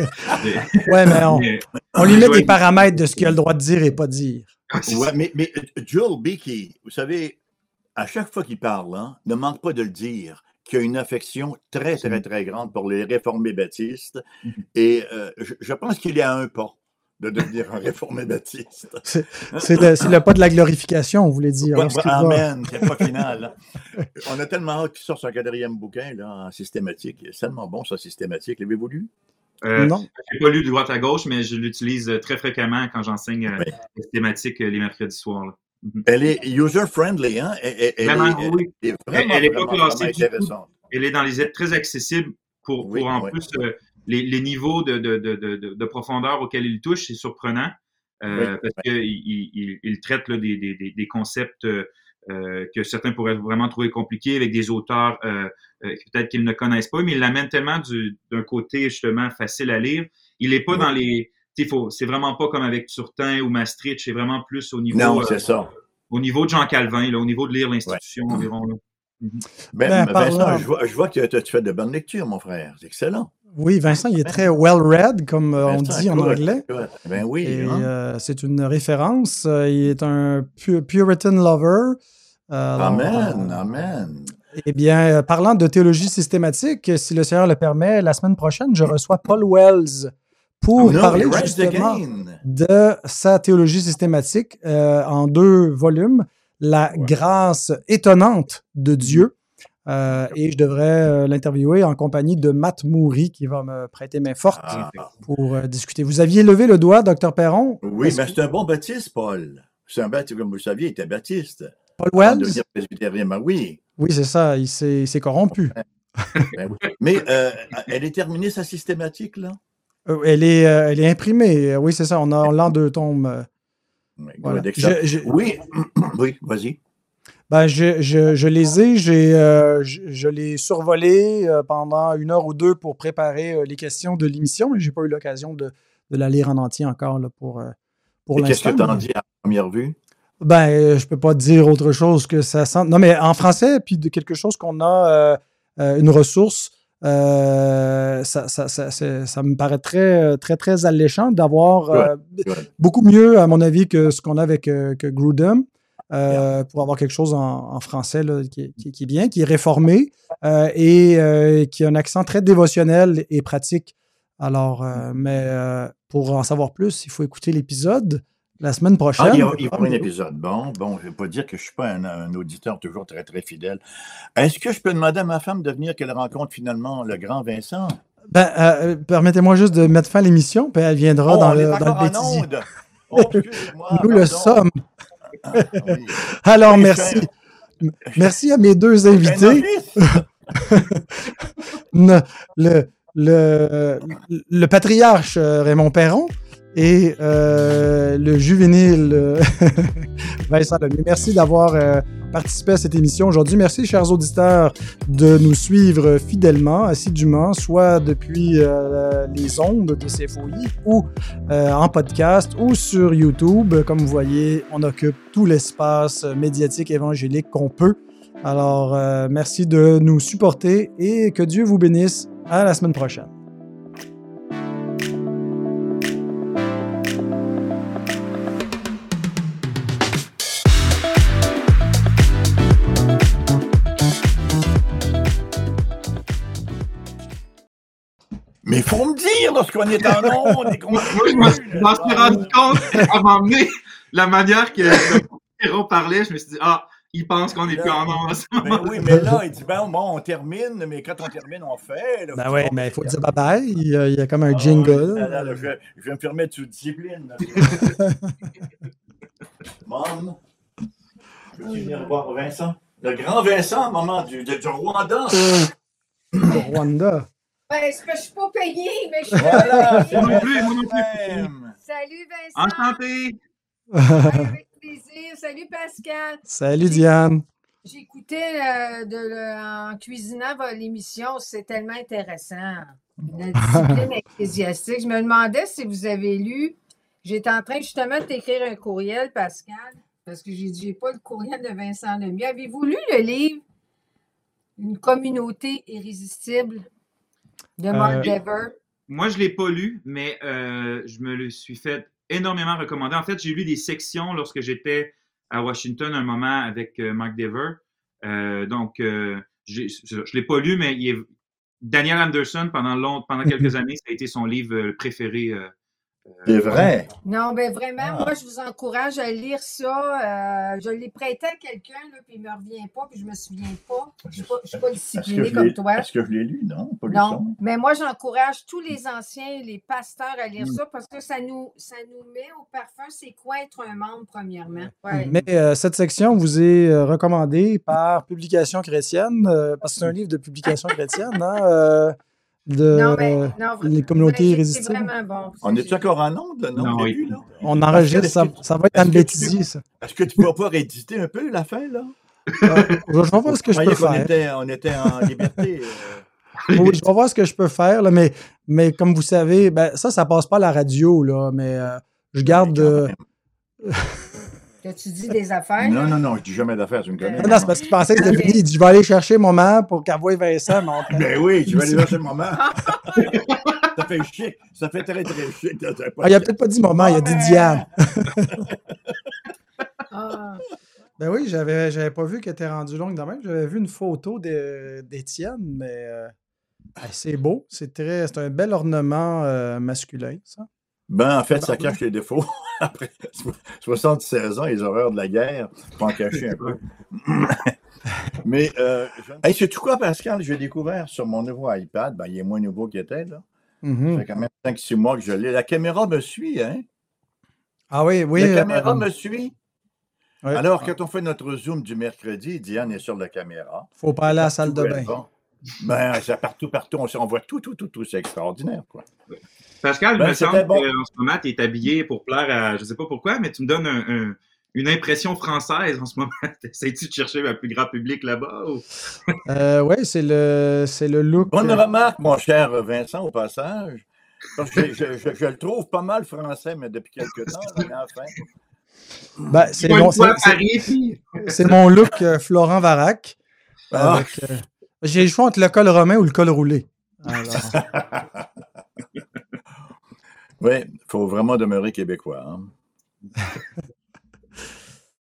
Ouais, mais on, on lui met des paramètres de ce qu'il a le droit de dire et pas dire. Ouais, mais, mais Joel Beakey, vous savez, à chaque fois qu'il parle, hein, ne manque pas de le dire, qu'il a une affection très, très, très grande pour les réformés baptistes. Et euh, je, je pense qu'il est à un pas de devenir un réformé baptiste. C'est, c'est, le, c'est le pas de la glorification, on voulait dire. Ouais, bah, amen, c'est pas final. On a tellement hâte qu'il sorte son quatrième bouquin là, en systématique. C'est tellement bon, ça, systématique. L'avez-vous lu? Euh, non. Je n'ai pas lu de droite à gauche, mais je l'utilise très fréquemment quand j'enseigne euh, oui. la systématique les mercredis soirs. Là. Mm-hmm. Elle est user-friendly, hein? Elle, elle, elle vraiment, est, oui. Elle est vraiment, elle est vraiment, pas classée vraiment intéressante. Elle est dans les aides très accessibles pour, pour oui, en oui. plus... Euh, Les, les niveaux de, de, de, de, de profondeur auxquels il touche, c'est surprenant euh, oui, parce oui. qu'il il, il traite là, des, des, des concepts euh, que certains pourraient vraiment trouver compliqués avec des auteurs euh, euh, peut-être qu'ils ne connaissent pas, mais il l'amène tellement du, d'un côté justement facile à lire. Il n'est pas oui. dans les... Faut, c'est vraiment pas comme avec Turtin ou Maastricht, c'est vraiment plus au niveau... Non, c'est euh, ça. Au niveau de Jean Calvin, là, au niveau de lire l'institution oui. environ. Là. Mm-hmm. Ben, ben, Vincent, je vois, je vois que tu fais de bonnes lectures, mon frère. C'est excellent. Oui, Vincent, il est très well-read, comme euh, on dit en cool, anglais. Cool. Ben oui. Et, hein? euh, c'est une référence. Il est un pu- Puritan lover. Euh, amen, alors, amen. Eh bien, parlant de théologie systématique, si le Seigneur le permet, la semaine prochaine, je reçois Paul Wells pour no, parler justement de sa théologie systématique euh, en deux volumes, La ouais. grâce étonnante de Dieu. Euh, et je devrais euh, l'interviewer en compagnie de Matt Moury qui va me prêter main forte ah. pour euh, discuter. Vous aviez levé le doigt, docteur Perron? Oui, mais ben, c'est un bon baptiste, Paul. C'est un baptiste, comme vous le saviez, il était baptiste. Paul Wells? Devenir presbytérien, ben oui. Oui, c'est ça, il s'est, il s'est corrompu. Ben oui. Mais euh, elle est terminée, sa systématique, là? Euh, elle, est, euh, elle est imprimée, oui, c'est ça, on a on l'a en deux tomes. Oui, voilà. je, je... oui. oui, vas-y. Ben, je, je, je les ai, j'ai, euh, je, je les survolés euh, pendant une heure ou deux pour préparer euh, les questions de l'émission, mais je n'ai pas eu l'occasion de, de la lire en entier encore là, pour, euh, pour Et l'instant. Qu'est-ce que tu en dis à la première vue? Ben, euh, je ne peux pas dire autre chose que ça sent. Non, mais en français, puis de quelque chose qu'on a, euh, euh, une ressource, euh, ça, ça, ça, ça, ça me paraît très, très, très alléchant d'avoir euh, ouais, ouais. beaucoup mieux, à mon avis, que ce qu'on a avec euh, que Grudem. Euh, yeah. Pour avoir quelque chose en, en français là, qui, qui, qui est bien, qui est réformé euh, et euh, qui a un accent très dévotionnel et pratique. Alors, euh, mais euh, pour en savoir plus, il faut écouter l'épisode la semaine prochaine. Ah, il y a, il y a un épisode. Bon, bon, je ne vais pas dire que je ne suis pas un, un auditeur toujours très, très fidèle. Est-ce que je peux demander à ma femme de venir qu'elle rencontre finalement le grand Vincent? Ben, euh, permettez-moi juste de mettre fin à l'émission, puis elle viendra oh, dans on le, est dans le bêtisier. Oh, excusez-moi, Nous pardon. le sommes. Ah, oui. Alors, oui, merci. Je... Merci à mes deux invités. le, le, le, le patriarche Raymond Perron et euh, le juvénile euh, Vincent Lemay. Merci d'avoir euh, participé à cette émission aujourd'hui. Merci, chers auditeurs, de nous suivre fidèlement, assidûment, soit depuis euh, les ondes de C F O I ou euh, en podcast ou sur YouTube. Comme vous voyez, on occupe tout l'espace médiatique évangélique qu'on peut. Alors, euh, merci de nous supporter et que Dieu vous bénisse. À la semaine prochaine. Mais il faut me dire lorsqu'on est en ondes et qu'on... Moi, je me suis, je m'en suis rendu compte à m'emmener la manière que Pierrot parlait. Je me suis dit, ah, il pense qu'on n'est plus en ondes en ce Mais moment. oui, mais là, il dit, ben, bon, on termine, mais quand on termine, on fait. Là, Ben oui, mais il faut dire bye-bye. Il y a, il y a comme un jingle. Ah, là, là, je, je vais me faire mettre sous discipline. Mom, je veux venir voir Vincent. Le grand Vincent, maman, du, du Rwanda. Au Rwanda. Ben, c'est parce que je suis pas payée, mais je suis Voilà, payée. Moi non plus, moi non plus. même. Salut Vincent. Enchanté! Ouais, avec plaisir. Salut Pascal. Salut Diane. J'écoutais euh, de le- en cuisinant votre l'émission, c'est tellement intéressant. La discipline ecclésiastique. Je me demandais si vous avez lu. J'étais en train justement de t'écrire un courriel, Pascal, parce que j'ai dit, j'ai pas le courriel de Vincent Lemay. Avez-vous lu le livre Une communauté irrésistible de Mark Euh, Dever? Moi, je ne l'ai pas lu, mais euh, je me le suis fait énormément recommander. En fait, j'ai lu des sections lorsque j'étais à Washington un moment avec euh, Mark Dever. Euh, donc, euh, j'ai- je ne l'ai pas lu, mais il est... Daniel Anderson, pendant, long... pendant quelques années, ça a été son livre euh, préféré. Euh, C'est vrai. Non, ben vraiment, Ah. moi, je vous encourage à lire ça. Euh, je l'ai prêté à quelqu'un, là, puis il ne me revient pas, puis je me souviens pas. Je ne suis pas, je suis pas Est-ce que disciplinée je comme l'ai- toi. Est-ce que je l'ai lu? Non, pas lu Non, mais moi, j'encourage tous les anciens, les pasteurs à lire Mm. ça parce que ça nous, ça nous met au parfum c'est quoi être un membre, premièrement. Ouais. Mais euh, cette section vous est euh, recommandée par Publication chrétienne, euh, parce que c'est un livre de Publication chrétienne, hein, euh, de Non, mais euh, non, les communautés c'est- c'est irrésistibles. vraiment bon. On est encore en onde, là? Non, Non, au oui. début, là? On enregistre, ça, ça va être Est-ce Anne que tu Bétizier, ça. Est-ce que tu peux pas rééditer un peu la fin, là? Euh, je vais voir ce que je peux Vous croyez qu'on faire. était, on était en liberté. euh, Oui, je vais voir ce que je peux faire, là, mais, mais comme vous savez, ben, ça, ça passe pas à la radio, là, mais euh, je garde. mais quand euh, même. As-tu dit des affaires? Non, là? non, non, je dis jamais d'affaires, tu me connais. Non, non, c'est parce qu'il pensait que c'était fini. Il dit, je vais aller chercher maman pour qu'elle voie Vincent. Mais on- Ben oui, tu vas aller chercher le moment. Ça fait chic. Ça fait très, très chic. là, t'as pas- Ah, il a peut-être pas dit maman, il a dit Diane. Ah. Ben oui, j'avais, j'avais pas vu qu'elle était rendue longue de même. J'avais vu une photo de- d'Étienne, mais euh, hey, c'est beau. C'est très, c'est un bel ornement euh, masculin, ça. Ben, en fait, ça cache les défauts. Après soixante-seize ans, les horreurs de la guerre, faut en cacher un peu. Mais, euh, je... hey, sais-tu quoi, Pascal? J'ai découvert sur mon nouveau iPad, ben, il est moins nouveau qu'il était, là. Mhm. Ça fait quand même cinq six mois que je l'ai. La caméra me suit, hein? Ah oui, oui. La euh, caméra me suit. ouais. Alors, quand on fait notre Zoom du mercredi, Diane est sur la caméra. Faut pas aller à la salle de Tout bain. est bon. Ben, c'est partout, partout. On, on voit tout, tout, tout, tout. C'est extraordinaire, quoi. Pascal, Ben, il me c'était semble bon. qu'en ce moment, tu es habillé pour plaire à, je ne sais pas pourquoi, mais tu me donnes un- un- une impression française en ce moment. Essayes-tu de chercher un plus grand public là-bas? Ou... Euh, oui, c'est le, c'est le look. Bonne euh, remarque, mon cher Vincent, au passage. Parce que je, je- je le trouve pas mal français, mais depuis quelque temps, là, mais enfin. ben, c'est, Pas mon, une fois c'est, à Paris, puis- c'est- c'est mon look euh, Florent Varac. Ah. Avec, euh, j'ai le choix entre le col romain ou le col roulé. Alors, Oui, il faut vraiment demeurer québécois. Hein?